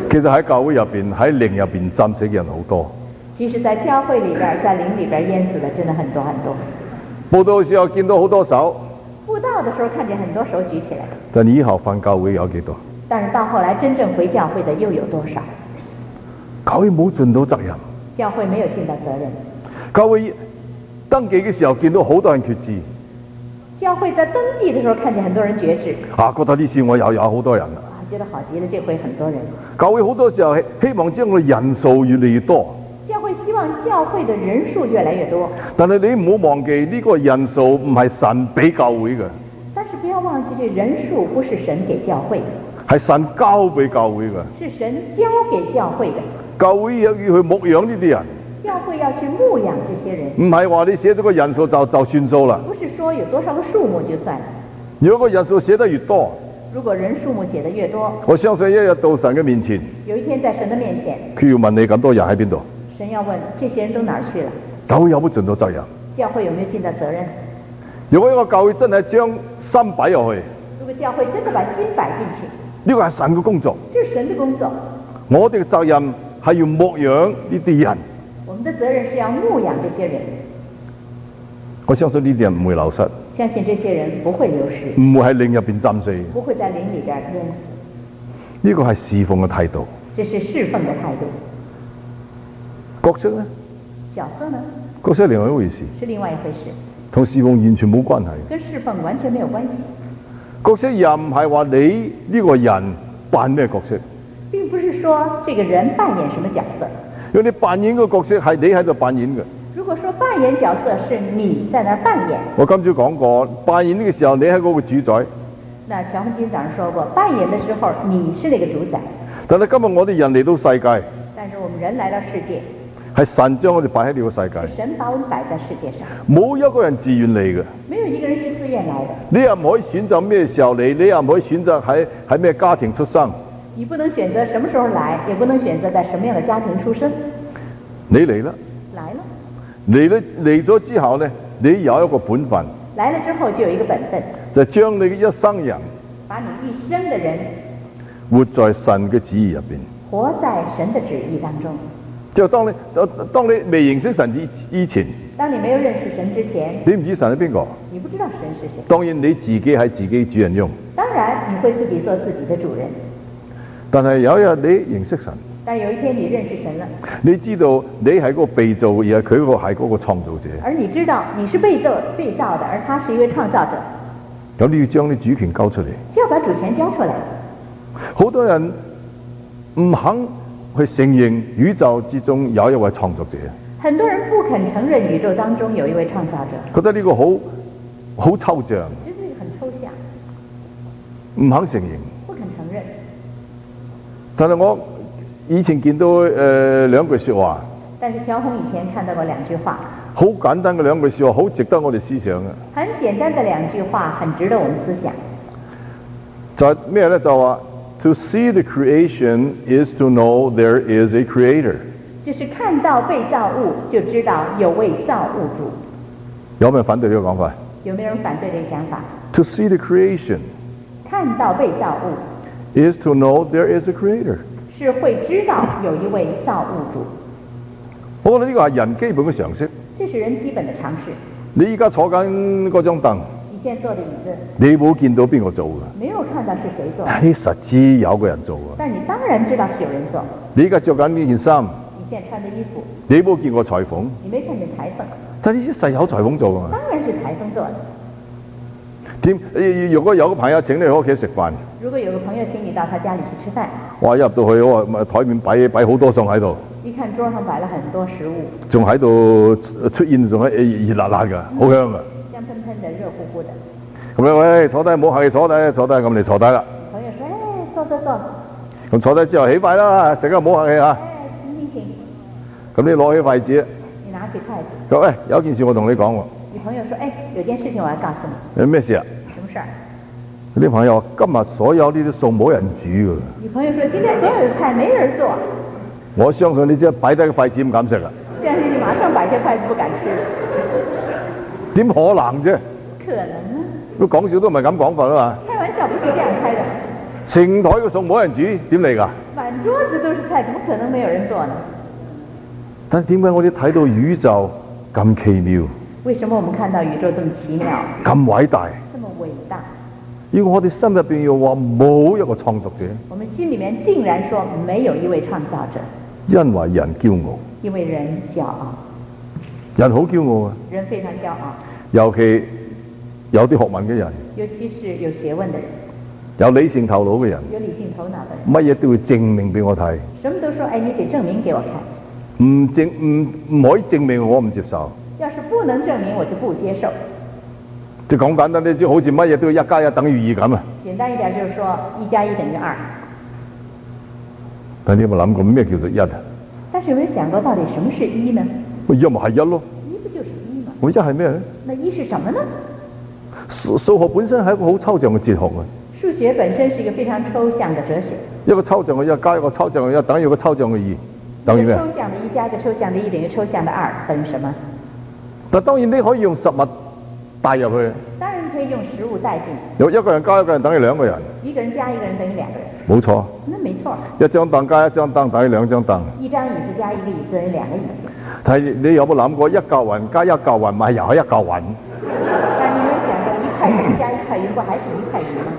其實喺教會入邊，喺靈入邊浸死嘅人好多。 其實，在教會裏邊，在靈裏邊淹死的真的很多很多。 報道嘅時候見到好多手， 布道的時候看見很多手舉起來， 但以後返教會有幾多？ 但是到後來真正回教會的又有多少？ 教會冇盡到責任， 教會沒有盡到責任。 教會登記嘅時候見到好多人決志， 教會在登記的時候看見很多人決志， 啊，覺得呢次我又有好多人啦。 啊，覺得好極了，這回很多人。 教會好多時候係希望將我哋人數越嚟越多。 教會希望教會的人數越來越多， 但係你唔好忘記呢個人數唔係神俾教會嘅， 但是不要忘記，這人數不是神給教會的， 係神交俾教會嘅。 是神交給教會的。 教會要要去牧養呢啲人， 教會要去牧養這些人， 唔係話你寫咗個人數就就算數啦。 不是說有多少個數目就算了。 如果個人數寫得越多， 如果人數目寫得越多， 我相信一日到神嘅面前， 有一天在神的面前， 佢要問你咁多人喺邊度？ 神要問這些人都哪兒去了？ 教會有冇盡到責任？ 教會有沒有盡到責任？ 如果一個教會真係將心擺入去， 如果教會真的把心擺進去， 呢個係神嘅工作。 這是神的工作。 我哋嘅責任係要牧養呢啲人。 我們的責任是要牧養這些人。 我相信呢啲人唔會流失， 相信這些人不會流失， 唔會喺靈入邊浸死。 不會在靈裏邊淹死。 呢個係侍奉嘅態度。 這是侍奉的態度。 角色呢？ 角色呢？ 角色係另外一回事， 是另外一回事， 同侍奉完全冇關係。 跟侍奉完全沒有關係。 角色又唔係話你呢個人扮咩角色， 並不是說這個人扮演什麼角色。 如果你扮演個角色係你喺度扮演嘅， 如果說扮演角色是你在那扮演， 我今朝講過，扮演呢個時候你係嗰個主宰。 那喬恩今早上說過，扮演的時候你是那個主宰。 但係今日我哋人嚟到世界， 但是我們人來到世界， 係神將我哋擺喺呢個世界， 是神把我們擺在世界上， 冇一個人自願嚟嘅。 沒有一個人是自願來的。 你又唔可以選擇咩時候嚟，你又唔可以選擇喺喺咩家庭出生。 你不能選擇什麼時候來，也不能選擇在什麼樣的家庭出生。 你嚟啦， 來了， 嚟咧嚟咗之後咧，你有一個本分， 來了之後就有一個本分， 就將你嘅一生人把你一生的人活在神嘅旨意入邊。 活在神的旨意當中。 就當你當你未認識神之之前， 當你沒有認識神之前， 你唔知神係邊個。 你不知道神是誰。 當然你自己係自己主人翁。 當然你會自己做自己的主人。 但係有一日你認識神， 但有一天你認識神了， 你知道你係個被造，而係佢個係嗰個創造者。 而你知道你是被造被造的，而他是一位創造者。 咁你要將啲主權交出嚟， 就要把主權交出來。 好多人唔肯去承認宇宙之中有一位創造者， 很多人不肯承認宇宙當中有一位創造者， 覺得呢個好好抽象， 其實很抽象， 唔肯承認。 不肯承認。 但係我以前見到誒、呃、兩句説話， 但是喬紅以前看到過兩句話， 好簡單嘅兩句説話，好值得我哋思想嘅。 很簡單的兩句話，很值得我們思想。 就係咩咧？就話 To see the creation is to know there is a creator。 就是看到被造物，就知道有位造物主。 有冇人反對呢個講法？ 有沒有人反對這個講法？ To see the creation 看到被造物 is to know there is a creator。 是會知道有一位造物主。 我覺得呢個係人基本嘅常識。 這是人基本的常識。 你依家坐緊嗰張凳， 你現在坐的椅子， 你冇見到邊個做嘅？ 沒有看到是誰做的， 但你實知有個人做嘅。 但你當然知道是有人做。 你依家着緊呢件衫， 你現在穿的衣服， 你冇見過裁縫， 你沒看見裁縫， 但呢啲實有裁縫做嘅嘛？ 當然是裁縫做的。 點？如果有個朋友請你去屋企食飯， 如果有個朋友請你到他家裡去吃飯， 哇！一入到去，哇！台面擺擺好多餸喺度， 一看桌上擺了很多食物， 仲喺度出現，仲喺熱辣辣嘅，好香嘅。 香噴噴的，熱乎乎的。 咁樣喂，坐低，唔好客氣，坐低，坐低，咁你坐低啦。 朋友說：哎，坐坐坐。 咁坐低之後起筷啦，食啊唔好客氣嚇。 哎，請請請。 咁你攞起筷子， 你拿起筷子。 佢話：喂，有件事我同你講喎。 你朋友說：哎，有件事情我要告訴你。 有咩事啊？ 什麼事兒？ 啲朋友話：今日所有呢啲餸冇人煮㗎。 你朋友說：今天所有的菜沒人做。 我相信你只係擺低個筷子唔敢食啦。 相信你馬上擺下筷子不敢吃。 點可能啫？ 可能啊。 都講笑都唔係咁講法啊嘛。 開玩笑不是這樣開的。 成台嘅餸冇人煮，點嚟㗎？ 滿满桌子都是菜，怎么可能没有人做呢？ 但係點解我哋睇到宇宙咁奇妙、 为什么我们看到宇宙這麼奇妙、 咁偉大？ 這麼偉大？ 如果我哋心入邊要話冇一個創作者， 我們心裡面竟然說沒有一位創造者， 因為人驕傲， 因為人驕傲， 人好驕傲啊！ 人非常驕傲， 尤其有啲學問嘅人， 尤其是有學問的人， 有理性頭腦嘅人， 有理性頭腦的人， 乜嘢都會證明俾我睇。 什麼都說，哎，你得證明給我看。 唔證唔唔可以證明我唔接受。 要是不能證明，我就不接受。 即係講簡單啲，即係好似乜嘢都要一加一等於二咁啊！ 簡單一點就是說，一加一等於二。 但你有冇諗過咩叫做一啊？ 但是有沒有想過，到底什麼是一呢？ 咪一咪係一咯。 一不就是一嗎？ 我一係咩咧？ 那一是什麼呢？ 數數學本身係一個好抽象嘅哲學啊！ 數學本身是一個非常抽象的哲學。 一個抽象嘅一加一個抽象嘅一等於一個抽象嘅二，等於咩？ 抽象的一加一個抽象的一等於抽象的二，等於什麼？ 但當然你可以用實物帶入去。 當然可以用實物帶進。 有一個人加一個人等於兩個人。 一個人加一個人等於兩個人。 冇錯。 那沒錯。 一張凳加一張凳等於兩張凳。 一張椅子加一個椅子等於兩個椅子。 但係你有冇諗過一嚿雲加一嚿雲咪又係一嚿雲？ 但你有冇想過一塊雲加一塊雲不還是一塊雲嗎？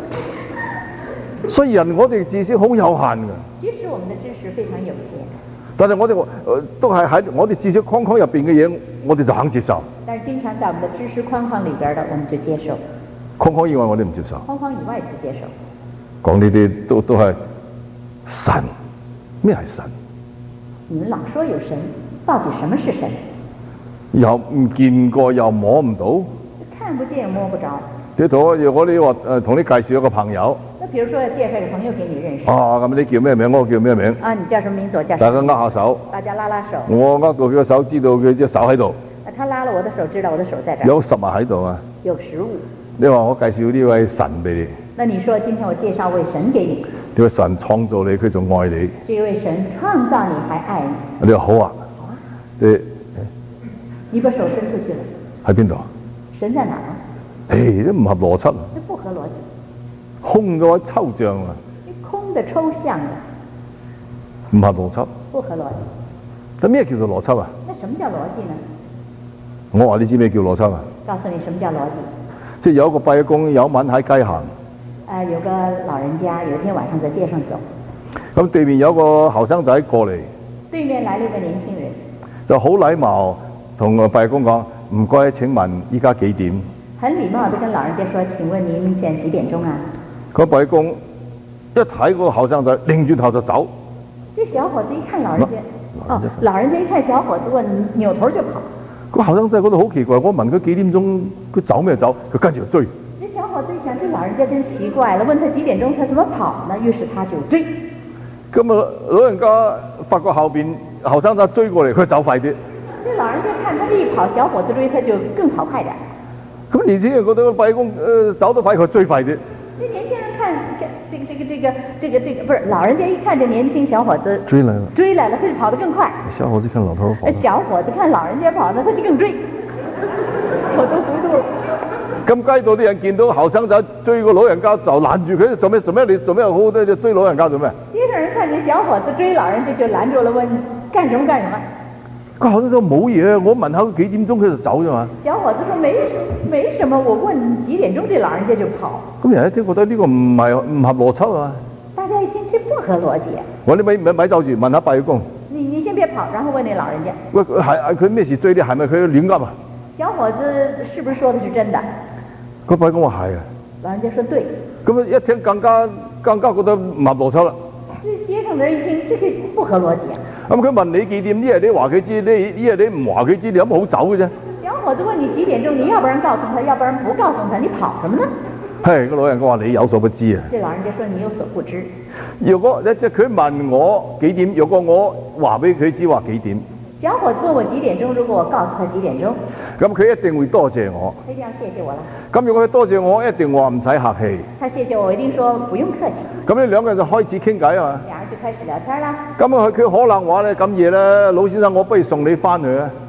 雖然我哋知識好有限㗎。 其實我們的知識非常有限。 但係我哋、呃、都係喺我哋知識框框入邊嘅嘢，我哋就肯接受。 但是經常在我們的知識框框裏邊的，我們就接受。 框框以外我哋唔接受。 框框以外不接受。 講呢啲都都係神，咩係神？ 你們老說有神，到底什麼是神？ 又唔見過又摸唔到。 看不見摸不着。 你同我如果你話誒同你介紹一個朋友。 那比如說介紹一個朋友給你認識。 啊，咁你叫咩名？我叫咩名？ 啊，你叫什麼名字？我叫什麼？ 大家握下手。 大家拉拉手。 我握到佢個手，知道佢隻手喺度。 他拉了我的手，知道我的手在這。 有實物喺度啊。 有實物。 你話我介紹呢位神俾你。 那你說今天我介紹位神給你。 呢位神創造你，佢仲愛你。 這位神創造你，還愛你。 你話好啊？ 好啊。 你你把手伸出去了。 喺邊度？ 神在哪啊？ 誒，都唔合邏輯。 這不合邏輯。 空嘅話抽象啊。 空的抽象的。 唔合邏輯。 不合邏輯。 咁咩叫做邏輯啊？ 那什麼叫邏輯呢？ 我話你知咩叫邏輯啊？ 告訴你什麼叫邏輯。 即係有一個跛公有晚喺街行。 呃，有個老人家有一天晚上在街上走。 咁對面有個後生仔過嚟。 對面來了一個年輕人。就好禮貌同個跛公講：唔該，請問依家幾點？ 很禮貌地跟老人家說：請問您現在幾點鐘啊？ 個跛公一睇個後生仔，擰轉頭就走。 這小伙子一看老人家，哦，老人家一看小伙子問，扭頭就跑。 個後生仔覺得好奇怪，我問佢幾點鐘，佢走咩走？佢跟住就追。 這小伙子一想，這老人家真奇怪了，問他幾點鐘，他怎麼跑呢？於是他就追。 咁啊，老人家發覺後邊後生仔追過嚟，佢走快啲。 這老人家看他這一跑，小伙子追，他就更跑快點。 咁年輕人覺得個跛公誒走得快，佢追快啲。 這年輕人看這這個這個這個這個這個不是老人家一看這年輕小伙子追來了， 追來了，他就跑得更快。 小伙子看老頭跑， 小伙子看老人家跑呢，他就更追。我都糊塗了。 咁街道啲人見到後生仔追個老人家就攔住佢，做咩做咩？你做咩好多就追老人家做咩？ 街上人看見小伙子追老人家就攔住了，問幹什麼幹什麼？ 個後生仔冇嘢，我問下佢幾點鐘佢就走啫嘛。 小伙子說沒什沒什麼，我問幾點鐘，這老人家就跑。 咁人一聽覺得呢個唔係唔合邏輯啊！ 大家一聽這不合邏輯。 我你咪咪咪走住問下跛公。 你你先別跑，然後問那老人家。 喂，係佢咩事追你？係咪佢亂噏啊？ 小伙子是不是說的是真的？ 個跛公話係啊。 老人家說對。 咁一聽更加更加覺得唔合邏輯啦。 這街上人一聽，這個不合邏輯啊。 咁佢問你幾點？一係你話佢知，你一係你唔話佢知，你有乜好走嘅啫？ 小伙子問你幾點鐘，你要不然告訴他，要不然不告訴他，你跑什麼呢？ 係個老人家話你有所不知啊。 這老人家說你有所不知。 如果即係佢問我幾點，如果我話俾佢知話幾點， 小伙子問我幾點鐘，如果我告訴他幾點鐘， 咁佢一定會多謝我。 他一定要謝謝我啦。 咁如果佢多謝我，一定話唔使客氣。 他謝謝我，我一定說不用客氣。 咁你兩個人就開始傾偈啊嘛。 兩人就開始聊天啦。 咁啊，佢可能話咧咁夜咧，老先生，我不如送你翻去啊。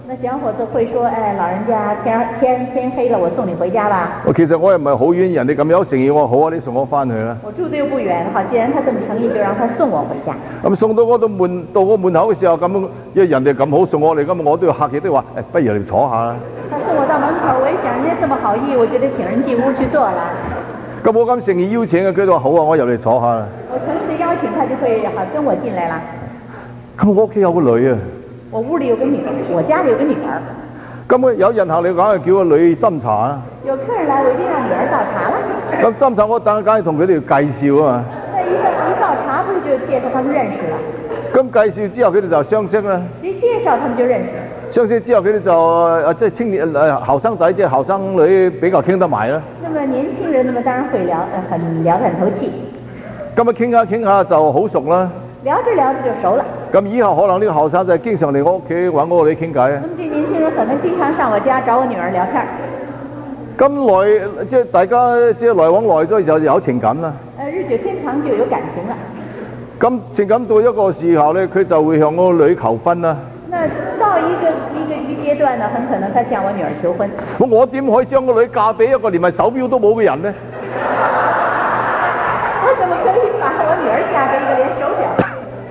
那小伙子會說：誒，老人家天天天黑了，我送你回家吧。 我其實我又唔係好遠，人哋咁有誠意，我話好啊，你送我翻去啦。 我住得又不遠，好，既然他這麼誠意，就讓他送我回家。 咁送到嗰度門到個門口嘅時候，咁因為人哋咁好送我嚟，咁我都要客氣都話：誒，不如你坐下啦。 他送我到門口，我一想，人家這麼好意，我就得請人進屋去坐啦。 咁我咁誠意邀請嘅，佢就話好啊，我入嚟坐下啦。 我誠意的邀請，他就會好跟我進來啦。 咁我屋企有個女啊。 我屋裏有個女兒，我家裏有個女兒。咁有人客嚟講，叫個女斟茶啊。 有客人來，我一定讓女兒倒茶啦。 咁斟茶我等梗係同佢哋介紹啊嘛。 那一一倒茶，不是就介紹他們認識啦？ 咁介紹之後，佢哋就相識啦。 一介紹，他們就認識。相識之後，佢哋就誒即係青年誒後生仔，即係後生女比較傾得埋啦。 那麼年輕人，那麼當然會聊，呃，很聊得很投契。 咁啊傾下傾下就好熟啦。 聊着聊着就熟了。 咁以後可能呢個後生仔經常嚟我屋企揾我哋傾偈啊。 咁啲年輕人可能經常上我家找我女兒聊天。 咁來即係大家即係來往來咗就有情感啦。 誒，日久天長就有感情啦。 咁情感到一個時候咧，佢就會向我女求婚啦。 那到一個一個一個階段呢，很可能他向我女兒求婚。 咁我點可以將個女嫁俾一個連埋手錶都冇嘅人呢？ 我怎麼可以把我女兒嫁給一個連手錶？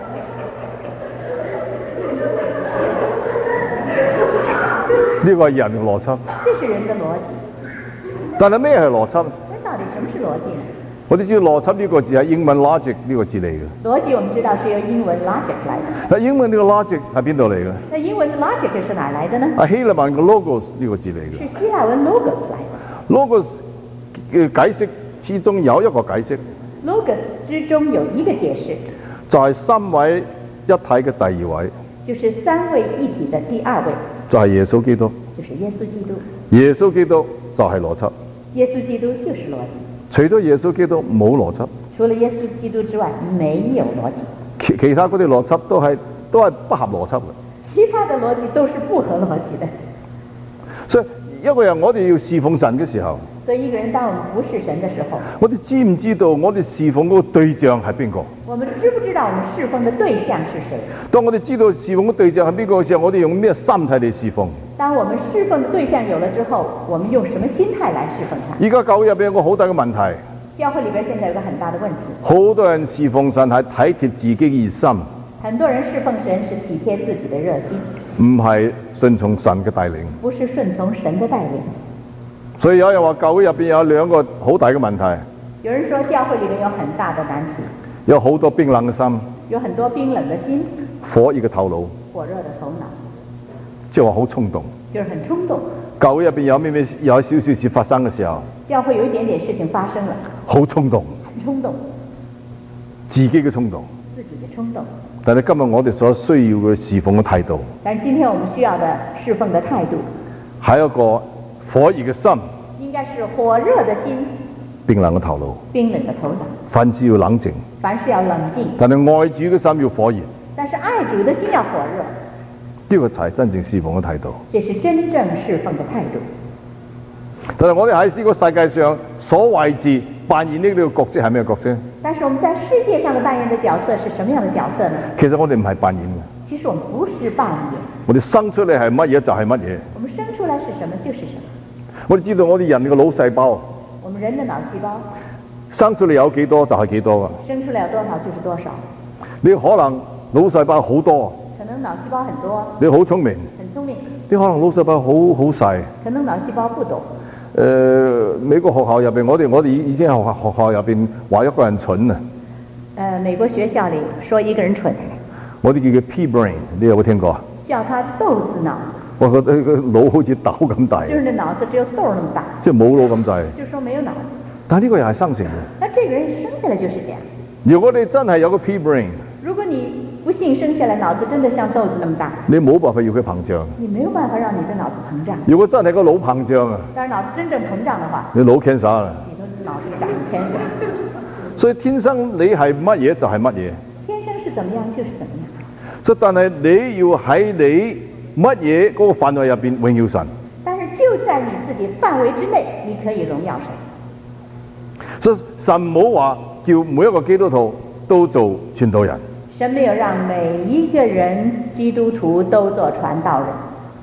呢個係人嘅邏輯。 這是人的邏輯。 但係咩係邏輯？ 那到底什麼是邏輯呢？ 我哋知道邏輯呢個字係英文 logic 呢個字嚟嘅。 邏輯我們知道是由英文 logic 來的。 但英文呢個 logic 係邊度嚟嘅？ 那英文的 logic 是哪來的呢？ 係希臘文嘅 logos 呢個字嚟嘅。 是希臘文 logos 來的。 logos 嘅解釋之中有一個解釋。 logos 之中有一個解釋， 就係三位一體嘅第二位。 就是三位一體的第二位。 就係耶穌基督。 就是耶穌基督。 耶穌基督就係邏輯。 耶穌基督就是邏輯。 除咗耶穌基督冇邏輯。 除了耶穌基督之外，沒有邏輯。 其其他嗰啲邏輯都係都係不合邏輯嘅。 其他的邏輯都是不合邏輯的。 所以一個人我哋要侍奉神嘅時候， 所以一個人當我們服侍神的時候， 我哋知唔知道我哋侍奉嗰個對象係邊個？ 我們知不知道我們侍奉的對象是誰？ 當我哋知道侍奉嘅對象係邊個嘅時候，我哋用咩心態嚟侍奉？ 當我們侍奉的對象有了之後，我們用什麼心態來侍奉他？ 而家教會入邊有個好大嘅問題。 教會裏邊現在有個很大的問題。 好多人侍奉神係體貼自己嘅熱心。 很多人侍奉神是體貼自己的熱心， 唔係順從神嘅帶領。 不是順從神的帶領。 所以有人話教會入邊有兩個好大嘅問題。 有人說教會裏面有很大的難題， 有好多冰冷嘅心， 有很多冰冷的心， 火熱嘅頭腦， 火熱的頭腦， 即係話好衝動， 就是很衝動。 教會入邊有咩咩有少少事發生嘅時候， 教會有一點點事情發生了， 好衝動， 很衝動， 自己嘅衝動， 自己的衝動。 但係今日我哋所需要嘅侍奉嘅態度， 但是今天我們需要的侍奉的態度， 係一個火熱嘅心， 應該是火熱的心， 冰冷嘅頭腦， 冰冷的頭腦。 凡事要冷靜， 凡事要冷靜。 但係愛主嘅心要火熱， 但是愛主的心要火熱。 呢個就係真正侍奉嘅態度。 這是真正侍奉的態度。 但係我哋喺呢個世界上所位置扮演呢個角色係咩角色？ 但是我們在世界上的扮演的角色是什麼樣的角色呢？ 其實我哋唔係扮演嘅。 其實我們不是扮演。 我哋生出嚟係乜嘢就係乜嘢。 我們生出來是什麼就是什麼。 我哋知道我哋人嘅腦細胞。 我們人的腦細胞。 生出嚟有幾多就係幾多噶。 生出來有多少就是多少。 你可能腦細胞好多。 可能腦細胞很多。 你好聰明。 很聰明。 你可能腦細胞好好細。 可能腦細胞不懂。 誒、呃，美國學校入邊，我哋我哋已經喺學學校入邊話一個人蠢啊。誒、 呃，美國學校裡說一個人蠢。 我哋叫佢 P brain， 你有冇聽過？ 叫他豆子腦。 我覺得個腦好似豆咁大。 就是那腦子只有豆那麼大。 即係冇腦咁滯。 就是說沒有腦子。 但係呢個又係生成嘅。 那這個人生下來就是這樣。 如果你真係有個 P brain， 如果你不幸生下來腦子真的像豆子那麼大， 你冇辦法要佢膨脹。 你沒有辦法讓你的腦子膨脹。 如果真係個腦膨脹啊， 但是腦子真正膨脹的話， 你腦 cancer 啦。 你的腦子長 cancer。 所以天生你係乜嘢就係乜嘢。 天生是怎麼樣就是怎麼樣。 所以但係你要喺你乜嘢嗰個範圍入邊榮耀神。 但是就在你自己範圍之內，你可以榮耀神。 所以神冇話叫每一個基督徒都做傳道人。 神沒有讓每一個人基督徒都做傳道人。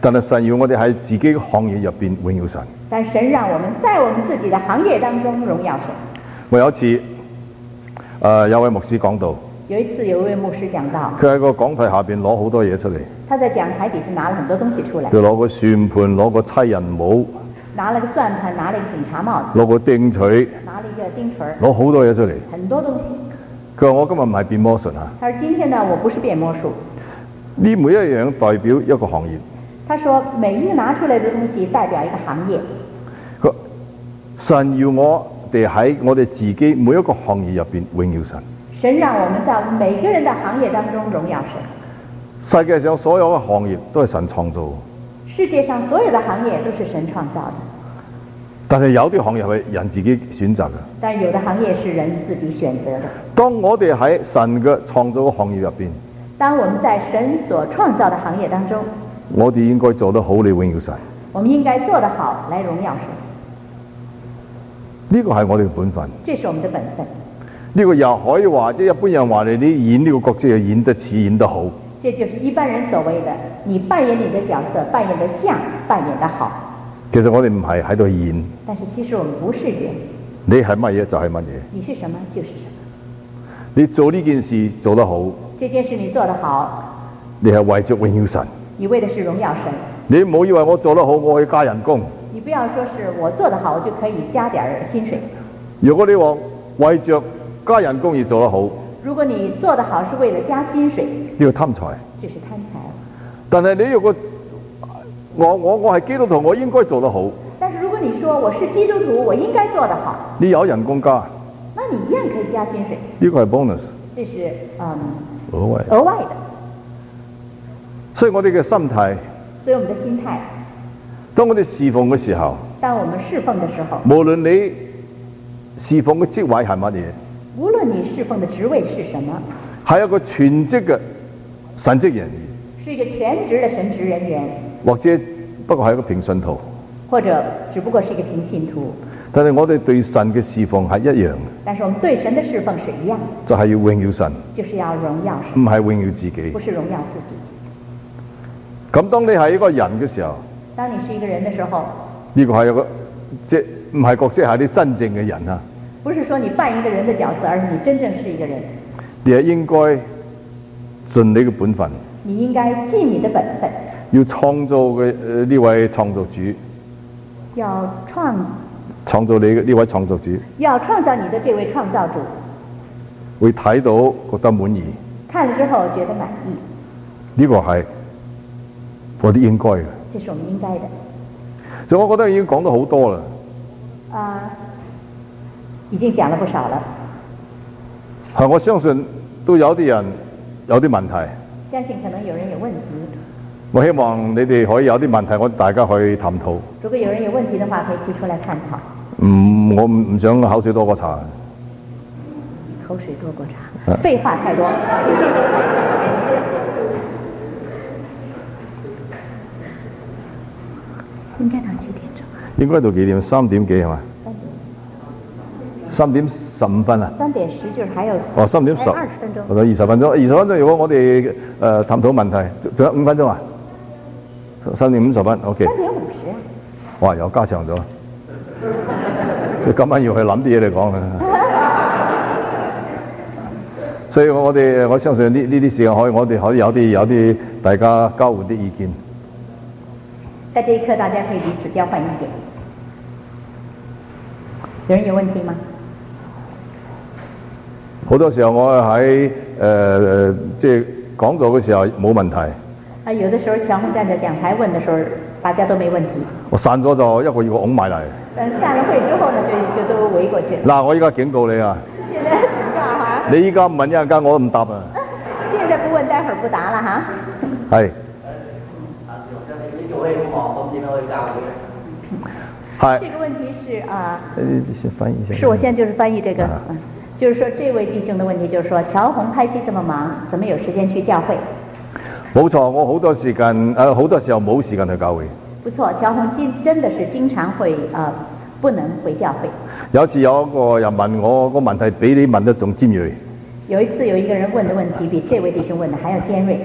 但係神要我哋喺自己嘅行業入邊榮耀神。 但神讓我們在我們自己的行業當中榮耀神。 我有一次，誒、呃、有位牧師講到， 有一次有一位牧師講到， 佢喺個講台下邊攞好多嘢出嚟。 他在講台底下拿了很多東西出來。 佢攞個算盤，攞個差人帽， 拿了個算盤，拿了一個警察帽子， 攞個釘錘， 拿了一個釘錘， 攞好多嘢出嚟。 很多東西。 佢話我今日唔係變魔術啊， 他說今天呢，我不是變魔術。 呢每一樣代表一個行業。 他說每一個拿出來的東西代表一個行業。 佢神要我哋喺我哋自己每一個行業入邊榮耀神。 神讓我們在我們每個人的行業當中榮耀神。 世界上所有嘅行業都係神創造， 世界上所有的行業都是神創造的。 但係有啲行業係人自己選擇嘅。 但有的行業是人自己選擇的。 當我哋喺神嘅創造嘅行業入邊， 當我們在神所創造的行業當中， 我哋應該做得好嚟榮耀神。 我們應該做得好來榮耀神。 呢個係我哋嘅本分。 這是我們的本分。 呢個又可以話，即係一般人話你啲演呢個角色係演得似，演得好。 這就是一般人所謂的，你扮演你的角色，扮演得像，扮演得好。 其實我哋唔係喺度演。 但是其實我們不是演。 你係乜嘢就係乜嘢。 你是什麼就是什麼。 你做呢件事做得好。 這件事你做得好。 你係為着榮耀神。 你為的是榮耀神。 你唔好以為我做得好，我可以加人工。 你不要說是我做得好，我就可以加點薪水。 如果你話為着加人工而做得好， 如果你做得好是為了加薪水， 呢個貪財， 這是貪財。 但係你如果我我我係基督徒，我應該做得好。 但是如果你說我是基督徒，我應該做得好， 你有人工加， 那你一樣可以加薪水。 呢個係 bonus， 這是嗯額外額外的。 所以我哋嘅心態， 所以我們的心態， 當我哋侍奉嘅時候， 當我們侍奉的時候， 無論你侍奉嘅職位係乜嘢， 無論你侍奉的職位是什麼， 係一個全職嘅神職人員， 是一個全職的神職人員， 或者不過係一個平信徒， 或者只不過是一個平信徒。 但係我哋對神嘅侍奉係一樣嘅， 但是我們對神的侍奉是一樣的， 就係要榮耀神， 就是要榮耀神， 唔係榮耀自己。 不是榮耀自己。 咁當你係一個人嘅時候， 當你是一個人的時候， 呢個係一個即唔係角色，係啲真正嘅人啊。 不是說你扮一個人的角色，而是你真正是一個人。 你係應該盡你嘅本分。 你應該盡你的本分。 要創造嘅誒呢位創造主。 要創創造你嘅呢位創造主。 要創造你的這位創造主。 會睇到覺得滿意。 看了之後覺得滿意。 呢個係我哋應該嘅。 這是我們應該的。 所以我覺得已經講得好多啦。 啊。已經講了不少了。 係，我相信都有啲人有啲問題。 相信可能有人有問題。 我希望你哋可以有啲問題，我哋大家可以探討。 如果有人有問題的話，可以提出來探討。 唔，我唔唔想口水多過茶。 口水多過茶，啊、廢話太多。應該到幾點鐘？ 應該到幾點？三點幾係嘛？三點十五分啊！ 三點十就是還有哦，三點十二十分鐘， 或者二十分鐘。二十分鐘，如果我哋誒、呃、探討問題，仲有五分鐘啊？三點五十分 ，OK。 三點五十啊！ 哇，又加長咗，即係今晚要去諗啲嘢嚟講啦。所以我哋我相信呢呢啲時間可以，我哋可以有啲有啲大家交換啲意見。 在這一刻，大家可以彼此交換意見。有人有問題嗎？ 好多時候我喺誒誒即係講座嘅時候冇問題。 啊，有的時候喬宏站在講台問的時候，大家都沒問題。 我散咗就一個一個拱埋嚟。 但散了會之後呢，就就都圍過去。 嗱，我依家警告你啊！ 現在警告哈！ 你依家唔問一陣間我都唔答啊！ 現在不問，待會兒不答了哈。 係。係。 這個問題是啊。 呃，你先翻譯一下。 是我現在就是翻譯這個， 啊、 嗯，就是說這位弟兄的問題，就是說喬宏拍戲這麼忙，怎麼有時間去教會？ 冇錯，我好多時間，誒、呃、好多時候冇時間去教會。 不錯，喬宏經真的是經常會啊、呃，不能回教會。 有一次有一個人問我個問題，比你問得仲尖銳。 有一次有一個人問的問題，比這位弟兄問的還要尖銳。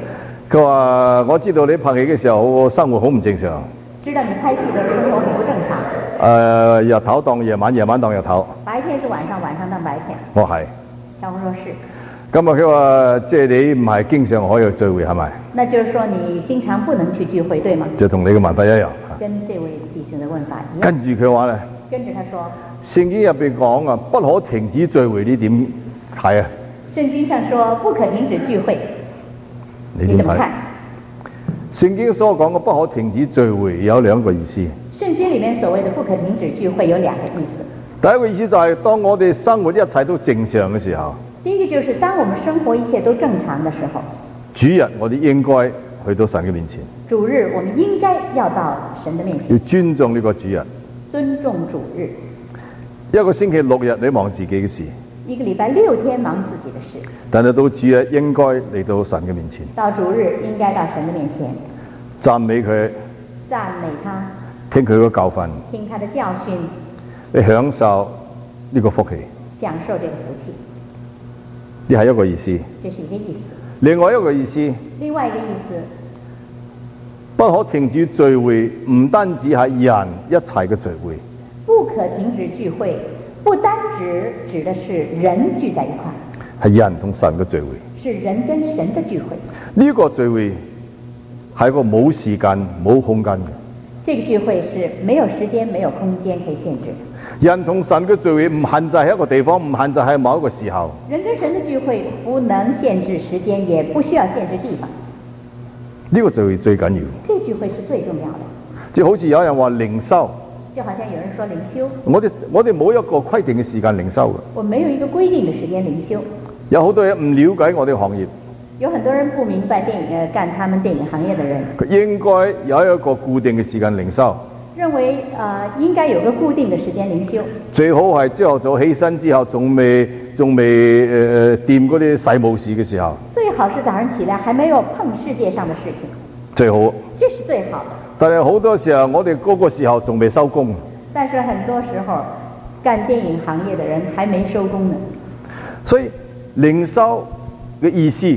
佢話：我知道你拍戲嘅時候生活好唔正常。 知道你拍戲的生活很不正常。 誒、呃，日頭當夜晚，夜晚當日頭。 白天是晚上，晚上當白天。 我係。 喬紅說是。 咁啊，佢話即係你唔係經常可以去聚會係咪？ 那就是說你經常不能去聚會，對嗎？ 就同你嘅問法一樣。 跟這位弟兄的問法一樣。 跟住佢話咧。 跟住他說。 聖經入邊講啊，不可停止聚會，你點睇啊？ 聖經上說不可停止聚會， 你點睇？聖經所講嘅不可停止聚會有兩個意思。 聖經裏面所謂的不可停止聚會有兩個意思。 第一個意思就係當我哋生活一切都正常嘅時候。 第一個就是當我們生活一切都正常的時候。 主日我哋應該去到神嘅面前。 主日我們應該要到神的面前。 要尊重呢個主日。 尊重主日。 一個星期六日你忙自己嘅事。 一個禮拜六天忙自己的事， 但係到主日應該嚟到神嘅面前。 到主日應該到神的面前， 讚美佢， 讚美他， 聽佢嘅教訓， 聽他的教訓， 你享受呢個福氣， 享受這個福氣。 呢係一個意思。 這是一個意思。 另外一個意思， 另外一個意思， 不可停止聚會，唔單止係人一齊嘅聚會。 不可停止聚會。不單指指的是人聚在一塊， 係人同神嘅聚會， 是人跟神的聚會。 呢個聚會係個冇時間冇空間嘅。 這個聚會是沒有時間沒有空間可以限制。 人同神嘅聚會唔限制喺一個地方，唔限制喺某一個時候。 人跟神的聚會不能限制時間，也不需要限制地方。 呢個聚會最緊要。 這個聚會是最重要的。 即係好似有人話靈修。 就好像有人說靈修， 我哋我哋冇一個規定嘅時間靈修嘅。 我沒有一個規定嘅時間靈修。 有好多人唔了解我哋行業。 有很多人不明白電影誒幹他們電影行業的人。 佢應該有一個固定嘅時間靈修。 認為誒、呃、應該有個固定嘅時間靈修。最好係朝頭早起身之後，仲未仲未誒掂嗰啲世務事嘅時候。 最好是早上起來還沒有碰世界上的事情。 最好。 這是最好的。 但係好多時候，我哋嗰個時候仲未收工。 但是很多時候，幹電影行業的人還沒收工呢。 所以靈修嘅意思，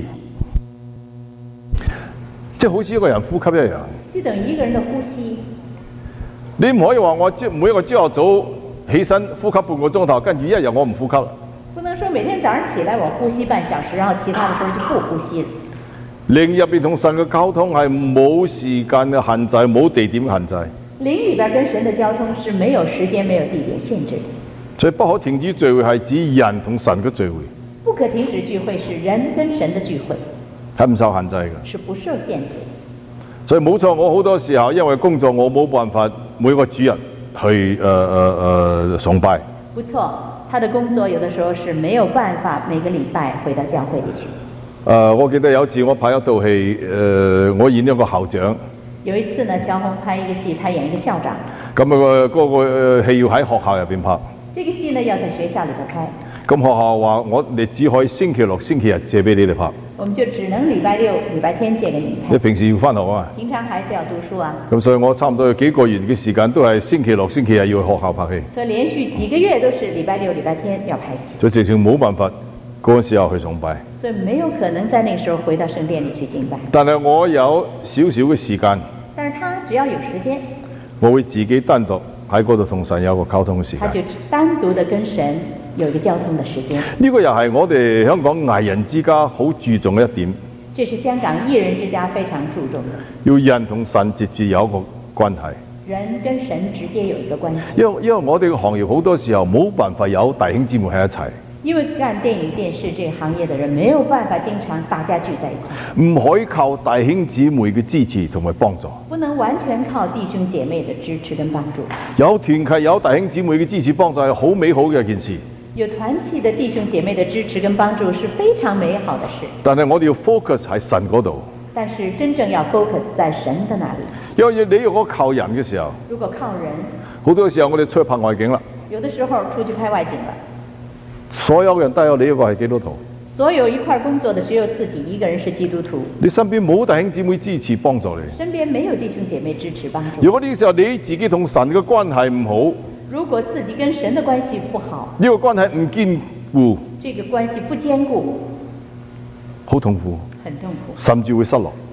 即係好似一個人呼吸一樣。 就等於一個人的呼吸。 你唔可以話我朝每一個朝頭早起身呼吸半個鐘頭，跟住一日我唔呼吸。 不能說每天早上起來我呼吸半小時，然後其他的時候就不呼吸。 靈入邊同神嘅交通係冇時間嘅限制，冇地點限制。 靈裏邊跟神嘅交通是沒有時間、沒有地點限制的。 所以不可停止聚會係指人同神嘅聚會。 不可停止聚會是人跟神嘅聚會， 係唔受限制嘅。 是不受限制。 所以冇錯，我好多時候因為工作，我冇辦法每個主日去誒誒誒崇拜。 不錯，他的工作有的時候是沒有辦法每個禮拜回到教會裏去。 誒、呃，我記得有一次我拍一套戲，誒、呃，我演一個校長。 有一次呢，喬紅拍一個戲，他演一個校長。 咁啊，嗰個戲要喺學校入邊拍。 這個戲呢，要在學校裏頭拍。 咁學校話我哋只可以星期六、星期日借俾你哋拍。 我們就只能禮拜六、禮拜天借給你拍。 你平時要翻學啊？ 平常孩子要讀書啊。 咁所以我差唔多有幾個月嘅時間都係星期六、星期日要去學校拍戲。 所以連續幾個月都是禮拜六、禮拜天要拍戲。 所以直情冇辦法嗰陣時候去崇拜。 所以沒有可能在那個時候回到聖殿裏去敬拜。 但係我有少少嘅時間。 但是他只要有時間， 我會自己單獨喺嗰度同神有個溝通嘅時間。 他就單獨的跟神有一個交通的時間。 呢個又係我哋香港藝人之家好注重嘅一點。 這是香港藝人之家非常注重的。 要人同神直接有一個關係。 人跟神直接有一個關係。 因為因為我哋嘅行業好多時候冇辦法有弟兄姊妹喺一齊。 因為幹電影電視這個行業的人沒有辦法經常大家聚在一塊， 唔可以靠弟兄姊妹嘅支持同埋幫助， 不能完全靠弟兄姐妹的支持跟幫助。 有團契有弟兄姊妹嘅支持幫助係好美好嘅一件事。 有團契的弟兄姐妹的支持跟幫助是非常美好的事。 但係我哋要 focus 喺神嗰度。 但是真正要 focus 在神的那裡。 因為你如果靠人嘅時候， 如果靠人， 好多時候我哋出去拍外景啦。 有的時候出去拍外景了。 所有人都有你一個係基督徒， 所有一塊工作的只有自己一個人是基督徒。 你身邊冇弟兄姊妹支持幫助你， 身邊沒有弟兄姐妹支持幫助。 如果呢個時候你自己同神嘅關係唔好， 如果自己跟神的關係不好， 呢個關係唔堅固， 這個關係不堅固， 好痛苦， 很痛苦， 甚至會失落，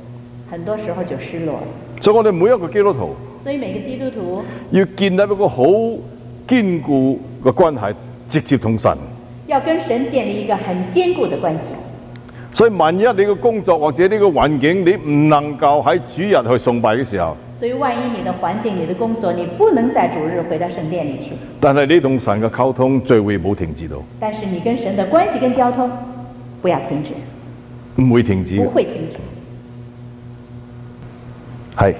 很多時候就失落了。 所以我哋每一個基督徒所以每個基督徒要建立一個好堅固嘅關係，直接同神。 要跟神建立一個很堅固的關係。 所以萬一你嘅工作或者呢個環境你唔能夠喺主日去崇拜嘅時候， 所以萬一你的環境、你的工作，你不能在主日回到聖殿裏去， 但係你同神嘅溝通聚會冇停止到， 但是你跟神的關係跟交通不要停止， 唔會停止， 不會停止。 係。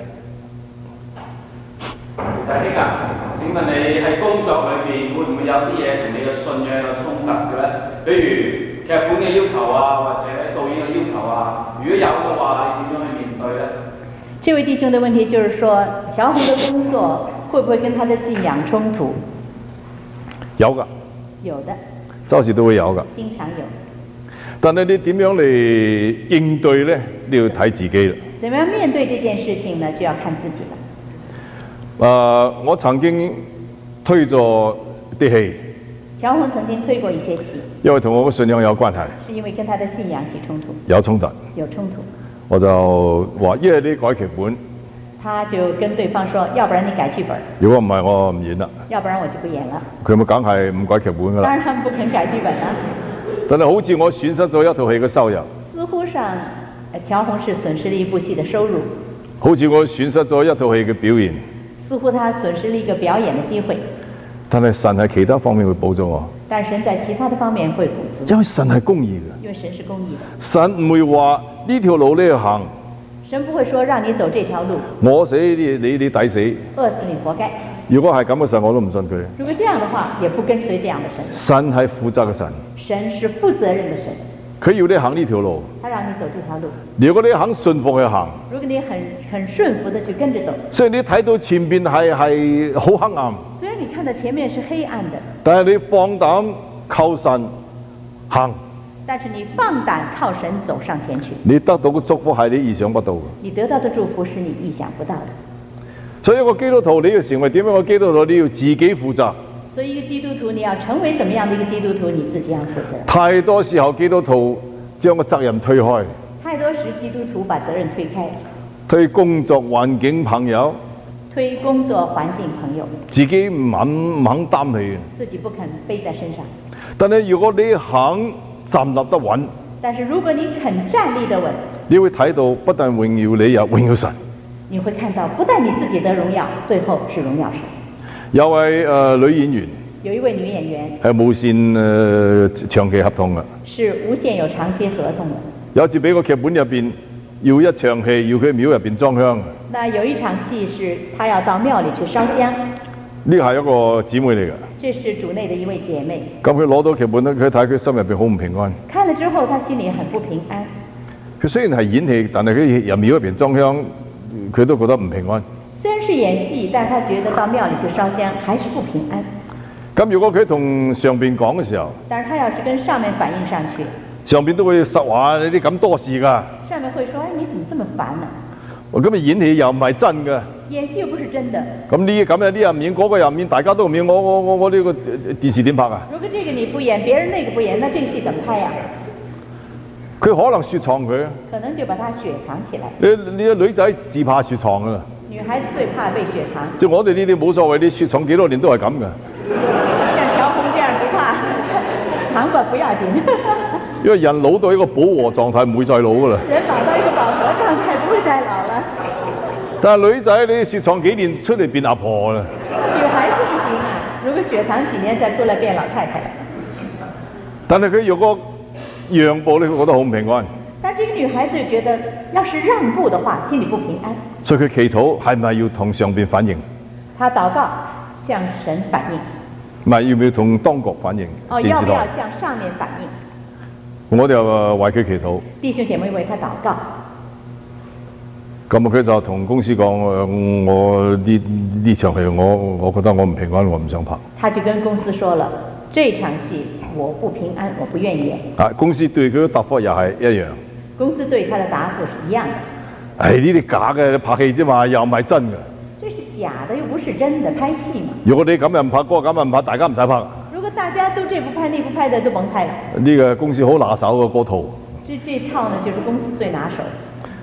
大兄啊，請問你喺工作裏邊會唔會有啲嘢同你嘅信仰有衝突嘅咧？比如劇本嘅要求啊，或者導演嘅要求啊，如果有嘅話，你點樣去面對咧？ 這位弟兄的問題就是說，喬宏的工作會不會跟他的信仰衝突？ 有㗎， 有的， 周時都會有㗎。 經常有。 但係你點樣嚟應對咧？你要睇自己啦。 怎麼樣面對這件事情呢？就要看自己了。 誒、呃，我曾經推咗啲戲。 喬宏曾經推過一些戲， 因為同我嘅信仰有關係。 是因為跟他的信仰起衝突。 有衝突。 有衝突。 我就話：一係你改劇本。 他就跟對方說：要不然你改劇本。 如果唔係，我唔演啦。 要不然我就不演了。 佢咪梗係唔改劇本㗎啦。 當然他們不肯改劇本啦。 但係好似我損失咗一套戲嘅收入。 似乎上，喬宏是損失了一部戲的收入。 好似我損失咗一套戲嘅表現。 似乎他損失了一個表演的機會。 但係神喺其他方面會補咗我。 但神在其他的方面會補足。 因為神係公義嘅。 因為神是公義的。 神唔會話呢條路你去行。 神不會說讓你走這條路。 我死你你你抵死。 餓死你活該。 如果係咁嘅時候，我都唔信佢。 如果這樣的話，也不跟隨這樣的神。 神係負責嘅神。 神是負責任的神。 佢要你行呢條路。 他讓你走這條路。 如果你肯順服去行。 如果你很很順服的去跟着走。 雖然你睇到前邊係係好黑暗。 雖然你看到前面是黑暗的。 但係你放膽靠神行。 但是你放膽靠神走上前去。 你得到嘅祝福係你意想不到嘅。 你得到的祝福是你意想不到的。 所以一個基督徒你要成為點樣嘅基督徒，你要自己負責。 所以一個基督徒你要成為怎麼樣的一個基督徒，你自己要負責。 太多時候基督徒將個責任推開。 太多時基督徒把責任推開。 推工作環境朋友。 推工作環境朋友。 自己唔肯唔肯擔起。 自己不肯背在身上。 但係如果你肯站立得穩。 但是如果你肯站立得穩， 你會睇到不但榮耀你，又榮耀神。 你會看到不但你自己得榮耀，最後是榮耀神。 有位誒、呃、女演員， 有一位女演員係無線誒、呃、長期合同嘅， 是無線有長期合同嘅。 有次俾個劇本入邊要一場戲，要佢廟入邊裝香。 那有一場戲是他要到廟裏去燒香。 呢個係一個姊妹嚟嘅。 這是主內的一位姐妹。 咁佢攞到劇本咧，佢睇佢心入邊好唔平安。 看了之後，他心裏很不平安。 佢雖然係演戲，但係佢入廟入邊裝香，佢都覺得唔平安。 雖然是演戲，但他覺得到廟裏去燒香還是不平安。 咁如果佢同上邊講嘅時候， 但是他要是跟上面反映上去， 上邊都會實話你啲咁多事㗎。 上面會說：哎，你怎麼這麼煩呢？ 我今日演戲又唔係真嘅。 演戲又不是真的。 咁呢咁有啲人面，嗰、那個人面，大家都唔面，我我我我呢個電視點拍啊？ 如果這個你不演，別人那個不演，那這個戲怎麼拍呀？ 佢可能雪藏佢。 可能就把它雪藏起來。 你你個女仔自怕雪藏㗎啦。 女孩子最怕被雪藏。 即係我哋呢啲冇所謂，你雪藏幾多年都係咁嘅。 像喬宏這樣不怕，藏吧不要緊。 因為人老到一個飽和狀態，唔會再老㗎啦。 人老到一個飽和狀態，不會再老了。 但係女仔你雪藏幾年出嚟變阿婆啦。 女孩子不行啊，如果雪藏幾年再出來變老太太。 但係佢如果讓步，你會覺得好唔平安。 但這個女孩子就覺得，要是讓步的話，心裡不平安。 所以佢祈禱係咪要同上邊反映？ 她禱告向神反映。 唔係要唔要同當局反映？ 哦，要不要向上面反映？ 我哋又為佢祈禱。 弟兄姐妹為他禱告。 咁佢就同公司講：我呢呢場戲，我我覺得我唔平安，我唔想拍。 他就跟公司說了，這場戲我不平安，我不願意演。 啊，公司對佢嘅答覆又係一樣。 公司對他的答覆是一樣的。 係呢啲假嘅拍戲啫嘛，又唔係真嘅。 這是假的，又不是真的，拍戲嘛。 如果你咁又唔拍，嗰個咁又唔拍，大家唔使拍。 如果大家都這不拍那不拍的，都甭拍了。 呢個公司好拿手嘅嗰套。 這這套呢，就是公司最拿手。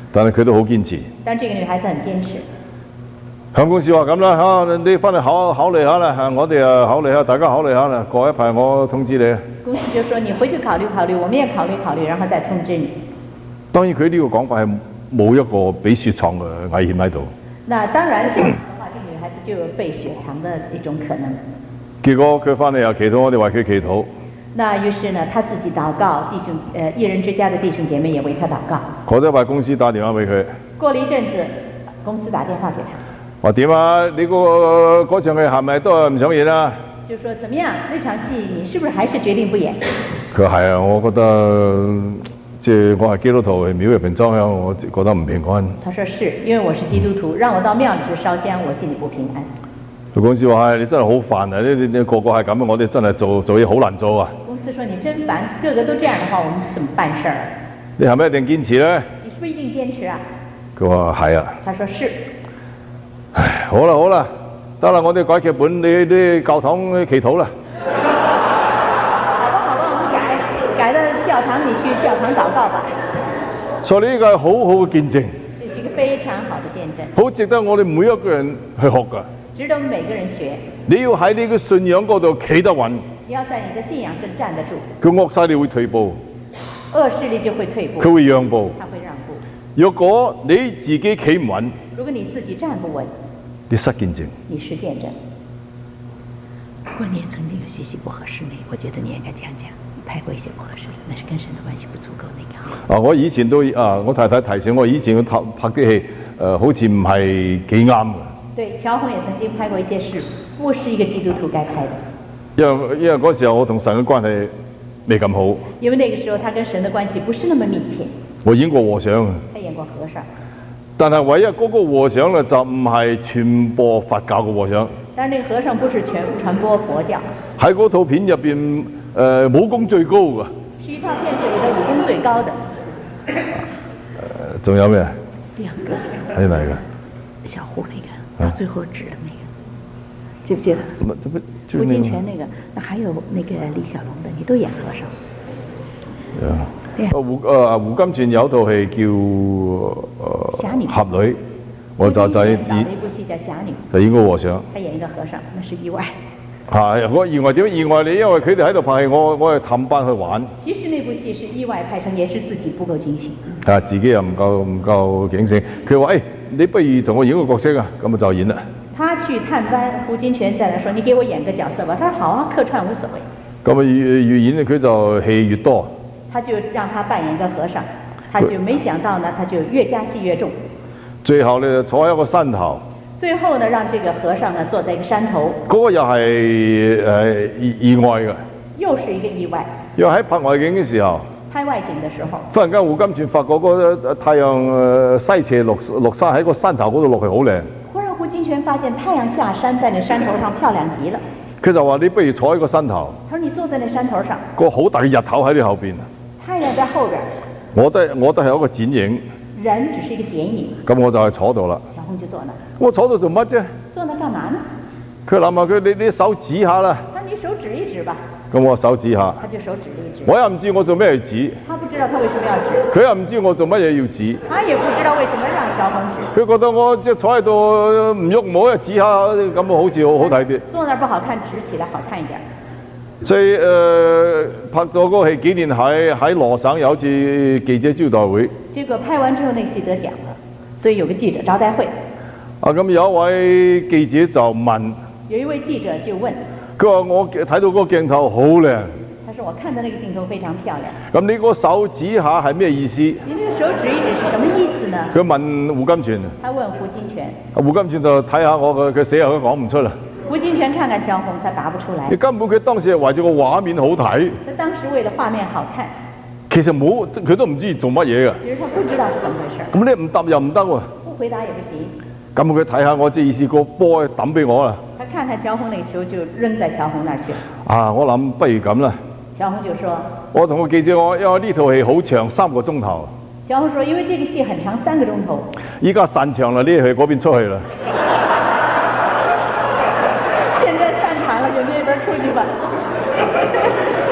但係佢都好堅持。 但這個女孩子很堅持。 向公司話咁啦嚇，你翻嚟考考慮下啦嚇，我哋啊考慮下，大家考慮下啦，過一排我通知你。 公司就說你回去考慮考慮，我們也考慮考慮，然後再通知你。 當然佢呢個講法係冇一個俾雪藏嘅危險喺度。 那當然，這樣的話，這個女孩子就有被雪藏的一種可能。 結果佢翻嚟又祈禱，我哋為佢祈禱。 那於是呢，他自己禱告，弟兄呃一人之家的弟兄姐妹也為他禱告。 過咗一排公司打電話俾佢。 過了一陣子，公司打電話給他。 話點啊？你個嗰場戲係咪都係唔想演啊？ 就說怎麼樣？那場戲你是不是還是決定不演？ 佢話係啊，我覺得即係我係基督徒，廟入邊裝香，我覺得唔平安。 他說是因為我是基督徒，讓我到廟裏去燒香，我心裏不平安。 佢公司話：係你真係好煩啊！你你你個個係咁，我哋真係做做嘢好難做啊！ 公司說你真煩，個個都這樣的話，我們怎麼辦事兒？ 你係咪一定堅持咧？ 你是不是一定堅持啊？ 佢話係啊。 他說是。 唉，好啦好啦，得啦，我哋改劇本，你啲教堂祈禱啦。 好吧好吧，我們改改到教堂裏去，教堂禱告吧。 所以呢個係好好嘅見證。 這是一個非常好的見證。 好值得我哋每一個人去學㗎。 值得我們每個人學。 你要喺你嘅信仰嗰度企得穩。 你要在你的信仰上站得住。 佢惡勢力會退步。 惡勢力就會退步。 佢會讓步。 他會讓步。 如果你自己企唔穩， 如果你自己站不穩， 你失見證。 你失見證。不過你也曾經有學習過和事例，我覺得你應該講講，拍過一些不合適的，那是跟神的關係不足夠那個。 啊，我以前都啊，我太太提醒我，以前拍拍啲戲，誒、呃，好似唔係幾啱嘅。對， 喬紅也曾經拍過一些事，不是一個基督徒該拍的。 因為因為嗰時候我同神嘅關係未咁好。 因為那個時候他跟神的關係不是那麼密切。 我演過和尚。 他演過和尚。 但係唯一嗰個和尚咧，就唔係傳播佛教嘅和尚。 但係那個和尚不是全傳播佛教。喺嗰套片入邊，誒、呃、武功最高嘅。 是一套片子裏的武功最高的。 誒、呃，仲有咩？ 兩個。 係哪個？ 小胡那個，到最後指人那個，記不記得？胡金铨那個，那還有那個李小龍的，你都演和尚。 啊。胡誒胡金銓有套戲叫誒俠女，我就就演。 演一部戲叫《俠女》， 就演個和尚。 他演一個和尚，那是意外。 係我意外點意外？你因為佢哋喺度拍戲，我我係氹班去玩。 其實那部戲是意外拍成，也是自己不夠警醒。 啊，自己又唔夠唔夠警醒。佢話：誒、哎，你不如同我演個角色啊！咁啊就演啦。他去探班，胡金銓在那說：你給我演個角色吧。他說：好啊，客串無所謂。咁啊越越演佢就戲越多。他就讓他扮演一個和尚，他就沒想到呢，他就越加戲越重。最後呢，坐喺一個山頭。最後呢，讓這個和尚呢坐在一個山頭。嗰個又係誒意意外嘅。又是一個意外。因為喺拍外景嘅時候。拍外景嘅時候。忽然間胡金銓發覺個太陽西斜落落山喺個山頭嗰度落去好靚。忽然胡金銓發現太陽下山，在那山頭上漂亮極了。佢就話：你不如坐喺個山頭。他說：你坐在那山頭上。個好大嘅日頭喺你後邊。太陽在後邊。我都我都係一個剪影。人只是一個剪影。咁我就係坐度啦。小紅就坐那。我坐度做乜啫？坐那幹嘛呢？佢諗下佢你你手指下啦。他你手指一指吧。咁我手指下。他就手指一指。我又唔知我做咩要指。他不知道他為什麼要指。佢又唔知我做乜嘢要指。他也不知道為什麼讓小紅指。佢覺得我即係坐喺度唔喐，唔好一指下咁好似好好睇啲。坐那不好看，指起來好看一點。所以誒、呃、拍咗嗰個戲幾年喺喺羅省有一次記者招待會，結果拍完之後，那個戲得獎了，所以有個記者招待會。啊咁有一位記者就問，有一位記者就問，佢話我睇到嗰個鏡頭好靚。他說我看到那個鏡頭非常漂亮。咁你個手指下係咩意思？你那個手指一指是什麼意思呢？佢問胡金銓。他問胡金銓。啊胡金銓就睇下我嘅，佢死後佢講唔出啦。胡金銓看看喬紅，他答不出來。你根本佢當時係為咗個畫面好睇。他當時為了畫面好看。其實冇，佢都唔知做乜嘢㗎。其實他不知道是怎麼回事。咁你唔答又唔得喎。不回答也不行。咁佢睇下我即係意思個波抌俾我啦。他看看喬紅那個球就扔在喬紅那去。啊，我諗不如咁啦。喬紅就說：我同個記者講，因為呢套戲好長，三個鐘頭。喬紅說：因為這個戲很長，三個鐘頭。依家散場啦，呢去嗰邊出去啦。就那邊出去吧。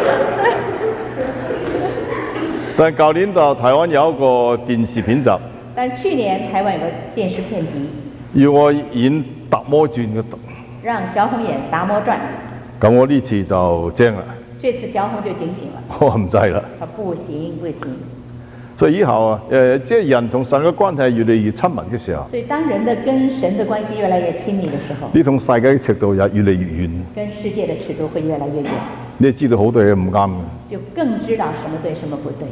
但舊年到台灣有一個電視片集， 但是去年台灣有個電視片集， 要我演《達摩傳》嘅， 讓喬宏演《達摩傳》。 咁我呢次就精啦。 這次喬宏就警醒了。 我唔制啦。 他不行不行。 所以以後啊，誒，即係人同神嘅關係越嚟越親密嘅時候， 所以當人的跟神的關係越來越親密的時候， 你同世界嘅尺度又越嚟越遠。 跟世界的尺度會越來越遠。 你知道好多嘢唔啱嘅。 就更知道什麼對，什麼不對。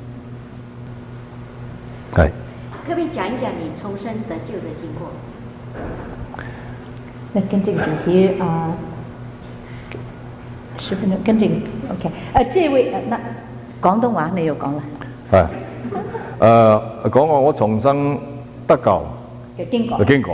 係、嗯。 可不可以講一講你重生得救的經過？ 那跟這個主題啊、呃，十分鐘跟這個 OK。呃，這位呃，那廣東話你又講啦。係。 誒、呃，講我我重生得救嘅經過。 嘅經過。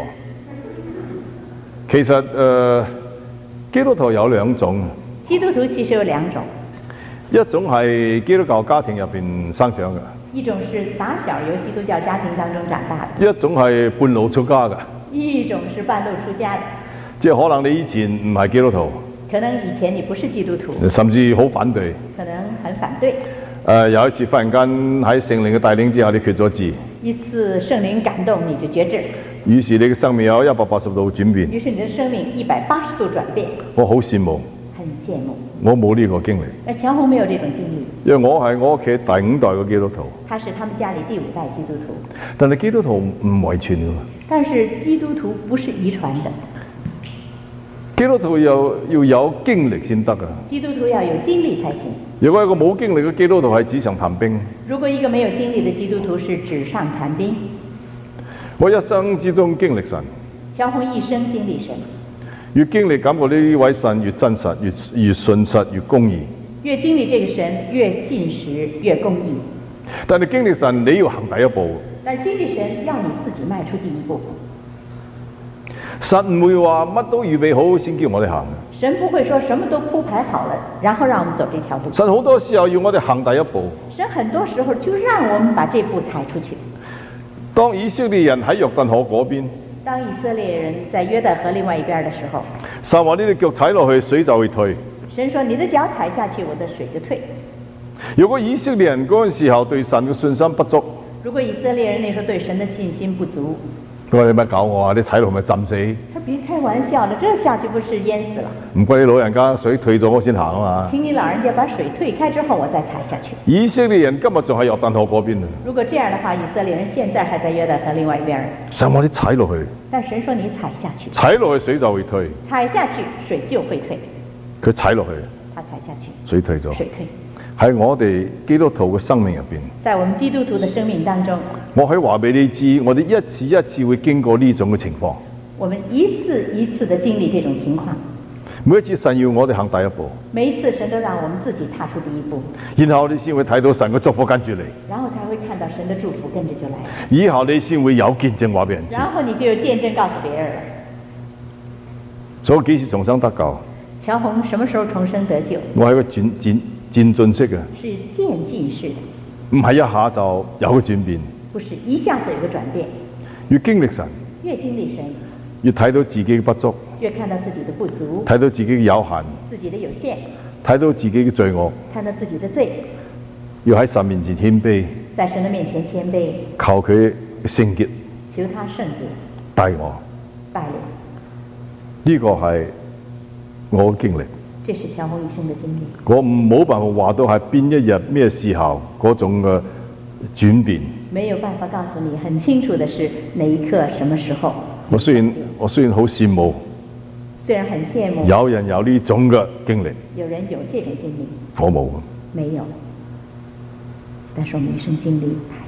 其實誒、呃，基督徒有兩種。 基督徒其實有兩種。 一種係基督教家庭入邊生長嘅。 一種是打小由基督教家庭當中長大的。 一種係半路出家嘅。 一種是半路出家的。 即係可能你以前唔係基督徒。 可能以前你不是基督徒。 甚至好反對。 可能很反對。 誒、呃，有一次忽然間喺聖靈嘅帶領之下，你決咗志。一次聖靈感動，你就決志。 於是你嘅生命有一百八十度轉變。 於是你的生命一百八十度轉變。 我好羨慕。 很羨慕。 我冇呢個經歷。 而喬宏沒有這種經歷。 因為我係我屋企第五代嘅基督徒。 他是他們家裏第五代基督徒。 但係基督徒唔遺傳㗎。 但是基督徒不是遺傳的。 基督徒要要有經歷先得啊！ 基督徒要有經歷才行。 如果一個冇經歷嘅基督徒係紙上談兵。 如果一個沒有經歷的基督徒是紙上談兵。 我一生之中經歷神。 喬宏一生經歷神。 越經歷感覺呢位神越真實，越越信實，越公義。 越經歷這個神越信實，越公義。 但係經歷神你要行第一步。 但係經歷神要你自己邁出第一步。 神唔會話乜都預備好先叫我哋行。 神不會說什麼都鋪排好了，然後讓我們走這條路。 神好多時候要我哋行第一步。 神很多時候就讓我們把這步踩出去。 當以色列人喺約旦河嗰邊， 當以色列人在約旦河另外一邊的時候， 神話你哋腳踩落去，水就會退。 神說你的腳踩下去，我的水就退。 如果以色列人嗰陣時候對神嘅信心不足， 如果以色列人那時候對神的信心不足， 佢話你咪搞我啊！你踩落去咪浸死。 他別開玩笑了，這下去不是淹死了？ 唔怪你老人家水退咗我先行啊嘛。 請你老人家把水退開之後，我再踩下去。 以色列人今日仲喺約旦河嗰邊啊。 如果這樣的話，以色列人現在還在約旦河另外一邊。 神話你踩落去。 但神說你踩下去。 踩落去水就會退。 踩下去水就會退。 佢踩落去。 他踩下去。 水退咗。 水退。 喺我哋基督徒嘅生命入邊， 在我們基督徒的生命當中， 我可以話俾你知，我哋一次一次會經過呢種嘅情況。 我們一次一次的經歷這種情況。 每一次神要我哋行第一步， 每一次神都讓我們自己踏出第一步， 然後你先會睇到神嘅祝福跟住你， 然後才會看到神的祝福跟着就來。 以後你先會有見證話俾人知， 然後你就有見證告訴別人了。 所以幾時重生得救？ 喬宏什麼時候重生得救？ 我係個轉轉漸進式嘅， 是漸進式的， 唔係一下就有個轉變， 不是一下子有個轉變。 越經歷神， 越經歷神， 越睇到自己嘅不足， 越看到自己的不足， 睇到自己嘅有限， 自己的有限， 睇到自己嘅罪惡， 看到自己的罪， 要喺神面前謙卑， 在神的面前謙卑， 求佢聖潔， 求他聖潔帶我， 帶領。 呢個係我嘅經歷。 這是喬宏一生的經歷。 我冇辦法話到係邊一日咩時候嗰種嘅轉變。 沒有辦法告訴你很清楚的是哪一刻什麼時候。 我雖然我雖然好羨慕， 雖然很羨慕有人有呢種嘅經歷， 有人有這種經歷， 我冇。 沒有。但是我們一生經歷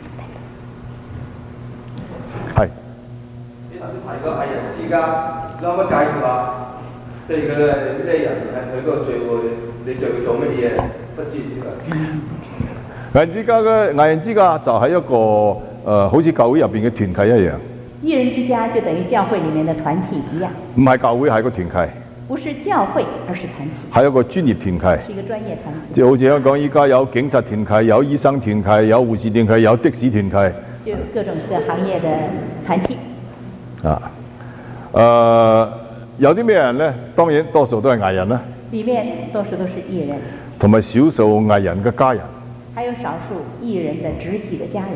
太多太多。 係。 你頭先提過藝人之家，你可唔可以介紹下？即係佢嘅咩人係佢嗰個聚會，你聚會做乜嘢？不知唔知啊？藝人之家嘅藝人之家就係一個誒、呃，好似教會入邊嘅團契一樣。 藝人之家就等於教會裡面的團契一樣。 唔係教會，係個團契。 不是教會，而是團契。 係一個專業團契。 是一個專業團契。 即係好似香港依家有警察團契、有醫生團契、有護士團契、有的士團契。 就各種各行業嘅團契。 啊，誒、呃。有啲咩人呢？當然多數都係藝人啦。 裏面多數都是藝人。 同埋少數藝人嘅家人。 還有少數藝人的直系的家人。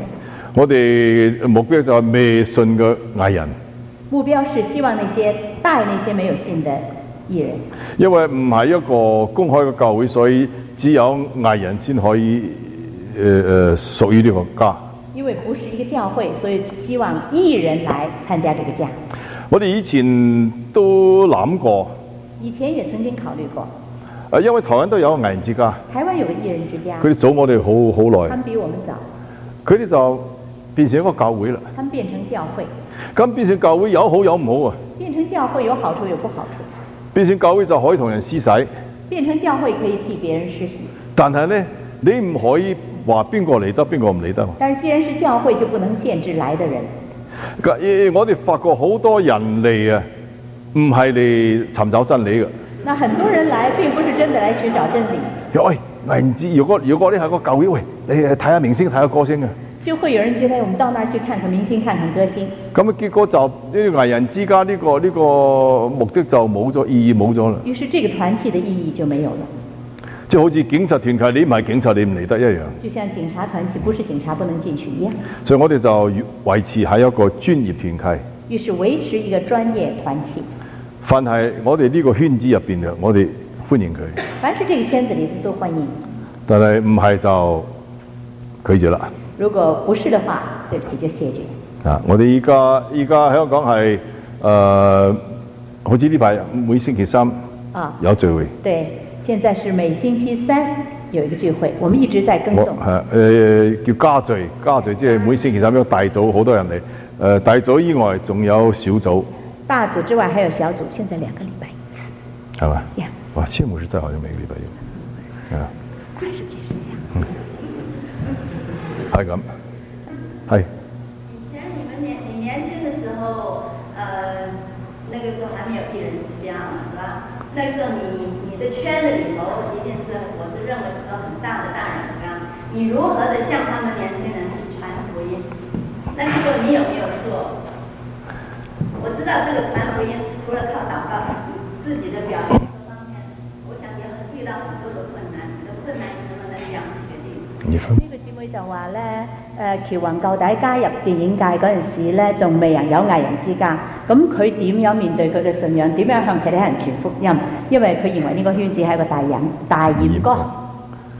我哋目標就係未信嘅藝人， 目標是希望那些帶那些沒有信的藝人， 因為唔係一個公開嘅教會，所以只有藝人先可以誒誒屬於呢個家。 因為不是一個教會，所以希望藝人來參加這個家。 我哋以前都諗過， 以前也曾經考慮過。 誒，因為台灣都有個藝人之家， 台灣有個藝人之家， 佢哋早我哋好好耐， 他們比我們早， 佢哋就變成一個教會啦。 他們變成教會， 咁變成教會有好有唔好啊？ 變成教會有好處有不好處。 變成教會就可以同人施洗， 變成教會可以替別人施洗。 但係咧，你唔可以話邊個嚟得，邊個唔嚟得。 但是既然是教會，就不能限制來的人。 我哋發覺好多人嚟啊，唔係嚟尋找真理嘅。 那很多人來並不是真的來尋找真理。 喂，唔知如果如果你係個教會，喂，你睇下明星睇下歌星啊。 就會有人覺得我們到那兒去看看明星，看看歌星。 咁啊，結果就呢個藝人之家呢個呢個目的就冇咗，意義冇咗啦。於是這個團契的意義就沒有了。即係好似警察團契，你唔係警察你唔嚟得一樣。就像警察團契不是警察不能進去一樣。所以我哋就維持喺一個專業團契。於是維持一個專業團契。凡係我哋呢個圈子入邊嘅，我哋歡迎佢。凡是這個圈子裏都歡迎。但係唔係就拒絕啦。如果不是的話，對不起就謝絕。啊，我哋依家依家香港係誒、呃，好似呢排每星期三啊有聚會。對，現在是每星期三有一個聚會，我們一直在更動。係誒、呃、叫家聚，家聚即係每星期三有大組，好多人嚟。誒、呃、大組以外仲有小組。大組之外還有小組，現在兩個禮拜一次，係嘛？呀，哇，謝牧師真係好似每個禮拜有，啊，是就是這樣，嗯，係咁，係。以前你們年你年輕的時候，呃，那個時候還沒有一人之家嘛，是吧？那個時候你你的圈子裡頭一定是，我是認為是個很大的大染缸，你如何的向他們年輕人去傳福音？那個時候你有沒有做？我知道這個傳福音除了靠禱告，自己的表現各方面，我想也很遇到很多的困難。你的困難你能不能講決定？呢個姊妹就話咧，誒喬宏舊底加入電影界嗰陣時咧，仲未人有藝人之家，咁佢點樣面對佢嘅信仰？點樣向其他人傳福音？因為佢認為呢個圈子係一個大染大染缸。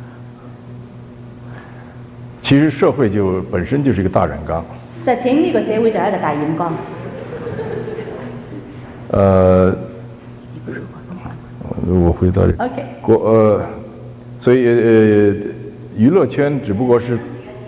其實社會就本身就是一個大染缸。實情呢個社會就係一個大染缸。呃，我回答。OK。國呃，所以呃，娛樂圈只不過是，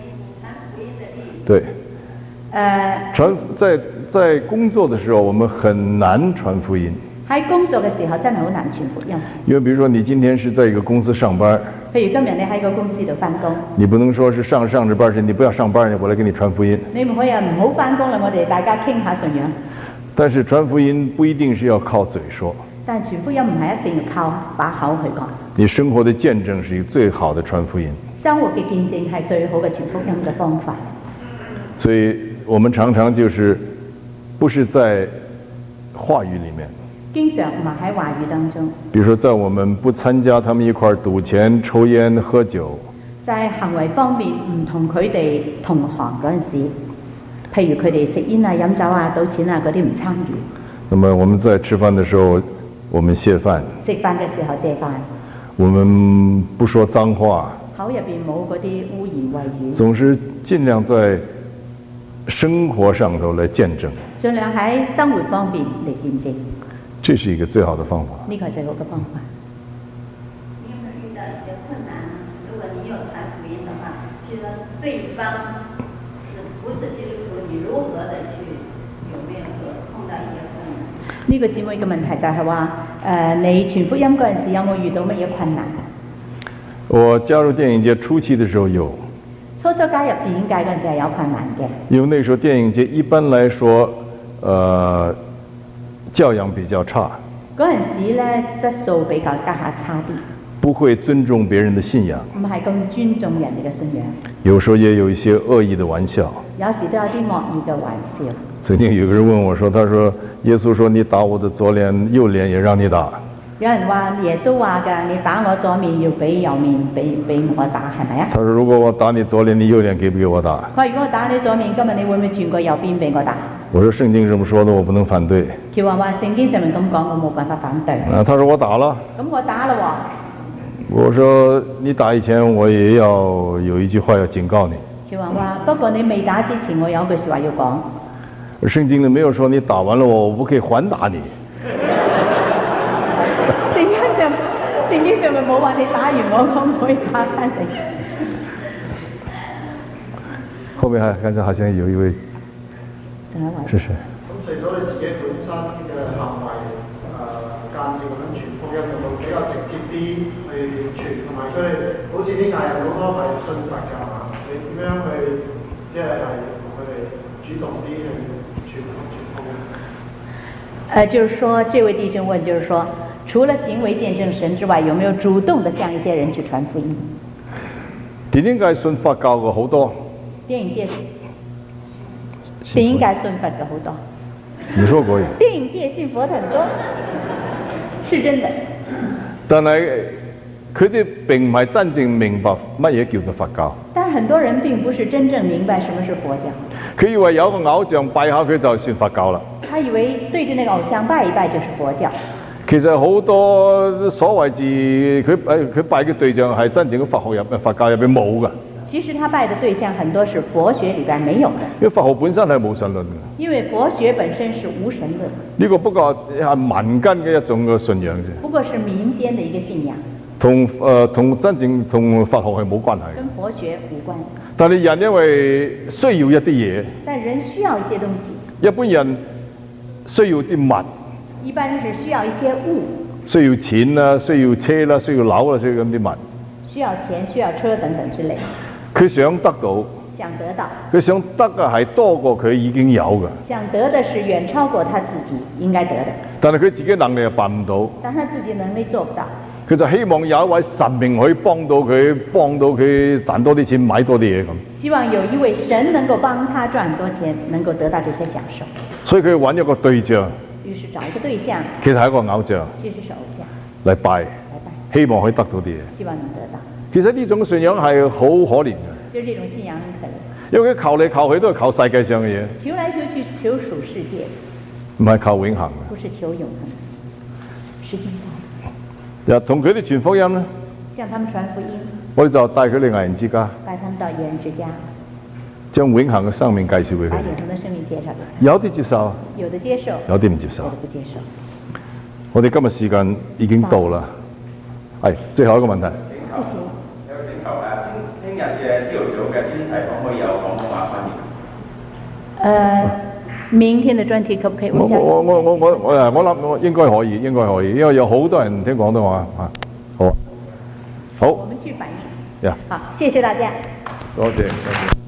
對。呃。傳在在工作的時候，我們很難傳福音。喺工作嘅時候真係好難傳福音。因為，比如說你今天是在一個公司上班。譬如今日你喺個公司度返工。你不能說是上上着班時，你不要上班，我來給你傳福音。你唔可以啊，唔好返工啦，我哋大家傾下信仰。但是傳福音不一定是要靠嘴說，但傳福音唔係一定要靠把口去講。你生活的見證是一個最好的傳福音。生活嘅見證係最好嘅傳福音嘅方法。所以我們常常就是不是在話語裡面，經常唔係喺話語當中。比如說在我們不參加他們一塊賭錢、抽煙、喝酒，在行為方面唔同佢哋同行嗰陣時。譬如佢哋食煙啊、飲酒啊、賭錢啊嗰啲唔參與。那麼我們在吃飯的時候，我們謝飯。食飯嘅時候謝飯。我們不說髒話。口入邊冇嗰啲污言穢語。總是盡量在生活上頭來見證。盡量喺生活方面嚟見證。這是一個最好的方法。呢個係最好嘅方法。你有冇遇到一些困難？如果你有傳福音的話，譬如說對方是不是基督徒？你如何的去有沒有說碰到一些困難？呢個姊妹嘅問題就係話，誒，你傳福音嗰陣時有冇遇到乜嘢困難？我加入電影界初期嘅時候有。初初加入電影界嗰陣時係有困難嘅。因為那時候電影界一般來說，呃，教養比較差。嗰陣時咧質素比較家下差啲。不會尊重別人的信仰。唔係咁尊重人哋嘅信仰。有時候也有一些惡意的玩笑。有時都有啲惡意嘅玩笑。曾經有個人問我說，他說耶穌說你打我的左臉右臉也讓你打。 有人話耶穌話㗎，你打我左面要俾右面俾俾我打，係咪啊？ 他說如果我打你左臉，你右臉給不給我打？ 佢話如果我打你左面，今日你會唔會轉過右邊俾我打？ 我說聖經這麼說的，我不能反對。 佢話話聖經上面咁講，我冇辦法反對。 啊，他說我打了。 咁我打啦喎。 我說你打以前，我也要有一句話要警告你。 佢話話不過你未打之前，我有句説話要講。 聖經裏沒有說你打完了我，我不可以還打你。 聖經上聖經上面冇話你打完我，可唔可以打翻你？ 後面還剛才好像有一位，是誰？ 咁除咗你自己本身嘅行為，誒、呃、間接咁樣傳福音，有冇比較直接啲去傳？同埋佢哋好似啲藝人好多係信佛㗎嘛？你點樣去即係係同佢哋主動啲去傳傳福音？ 呃，就是說，這位弟兄問，就是說，除了行為見證神之外，有沒有主動的向一些人去傳福音？ 電影界信佛教嘅好多。 電影界，電影界信佛嘅好多。 你說過嘢。 電影界信佛的很多，是真的。 但係佢哋並唔係真正明白乜嘢叫做佛教。 但很多人並不是真正明白什麼是佛教。 佢以為有個偶像拜下佢就算佛教啦。 他以為對着那個偶像拜一拜就是佛教。 其實好多所謂字，佢誒佢拜嘅對象係真正嘅佛學入佛教入邊冇㗎。 其實他拜的對象很多是佛學裏邊沒有的。 因為佛學本身係無神論嘅。 因為佛學本身是無神論。 呢個不過係民間嘅一種嘅信仰啫。 不過是民間的一個信仰。 同誒同真正同佛學係冇關係。 跟佛學無關。 但係人因為需要一啲嘢。 但人需要一些東西。 一般人需要啲物。 一般人是需要一些物。 需要錢啦，需要車啦，需要樓啦，需要咁啲物。 需要錢、需要車等等之類。 佢想得到。 想得到。 佢想得嘅係多過佢已經有嘅。 想得的是遠超過他自己應該得的。 但係佢自己能力又辦唔到。 但他自己能力做不到。 佢就希望有一位神明可以幫到佢，幫到佢賺多啲錢，買多啲嘢咁。 希望有一位神能夠幫他賺很多錢，能夠得到這些享受。 所以佢揾一個對象。 於是找一個對象。 其實係一個偶像。 其實是偶像。 嚟拜。嚟拜。 希望可以得到啲嘢。 希望能得到。 其實呢種信仰係好可憐嘅。 就是這種信仰很可憐。 因為佢求嚟求去都係求世界上嘅嘢。 求來求去求屬世界。 唔係求永恆嘅。 不是求永恆。時間到。 又同佢哋傳福音咧。 向他們傳福音。 我哋就帶佢哋藝人之家。 帶他們到藝人之家。 將永恆嘅生命介紹俾佢。 把永恆嘅生命介紹俾佢。 有啲接受。 有的接受。 有啲唔接受。 有的不接受。 我哋今日時間已經到啦。係最後一個問題。 不行。 有個請求誒，聽日嘅朝頭早嘅專題可唔可以有廣東話翻譯？ 呃，明天的專題可不可以？ 我我我我我我我諗我應該可以，應該可以，因為有好多人聽廣東話啊。好，好。 我們去反映。 呀。 好，謝謝大家。 多謝。多謝。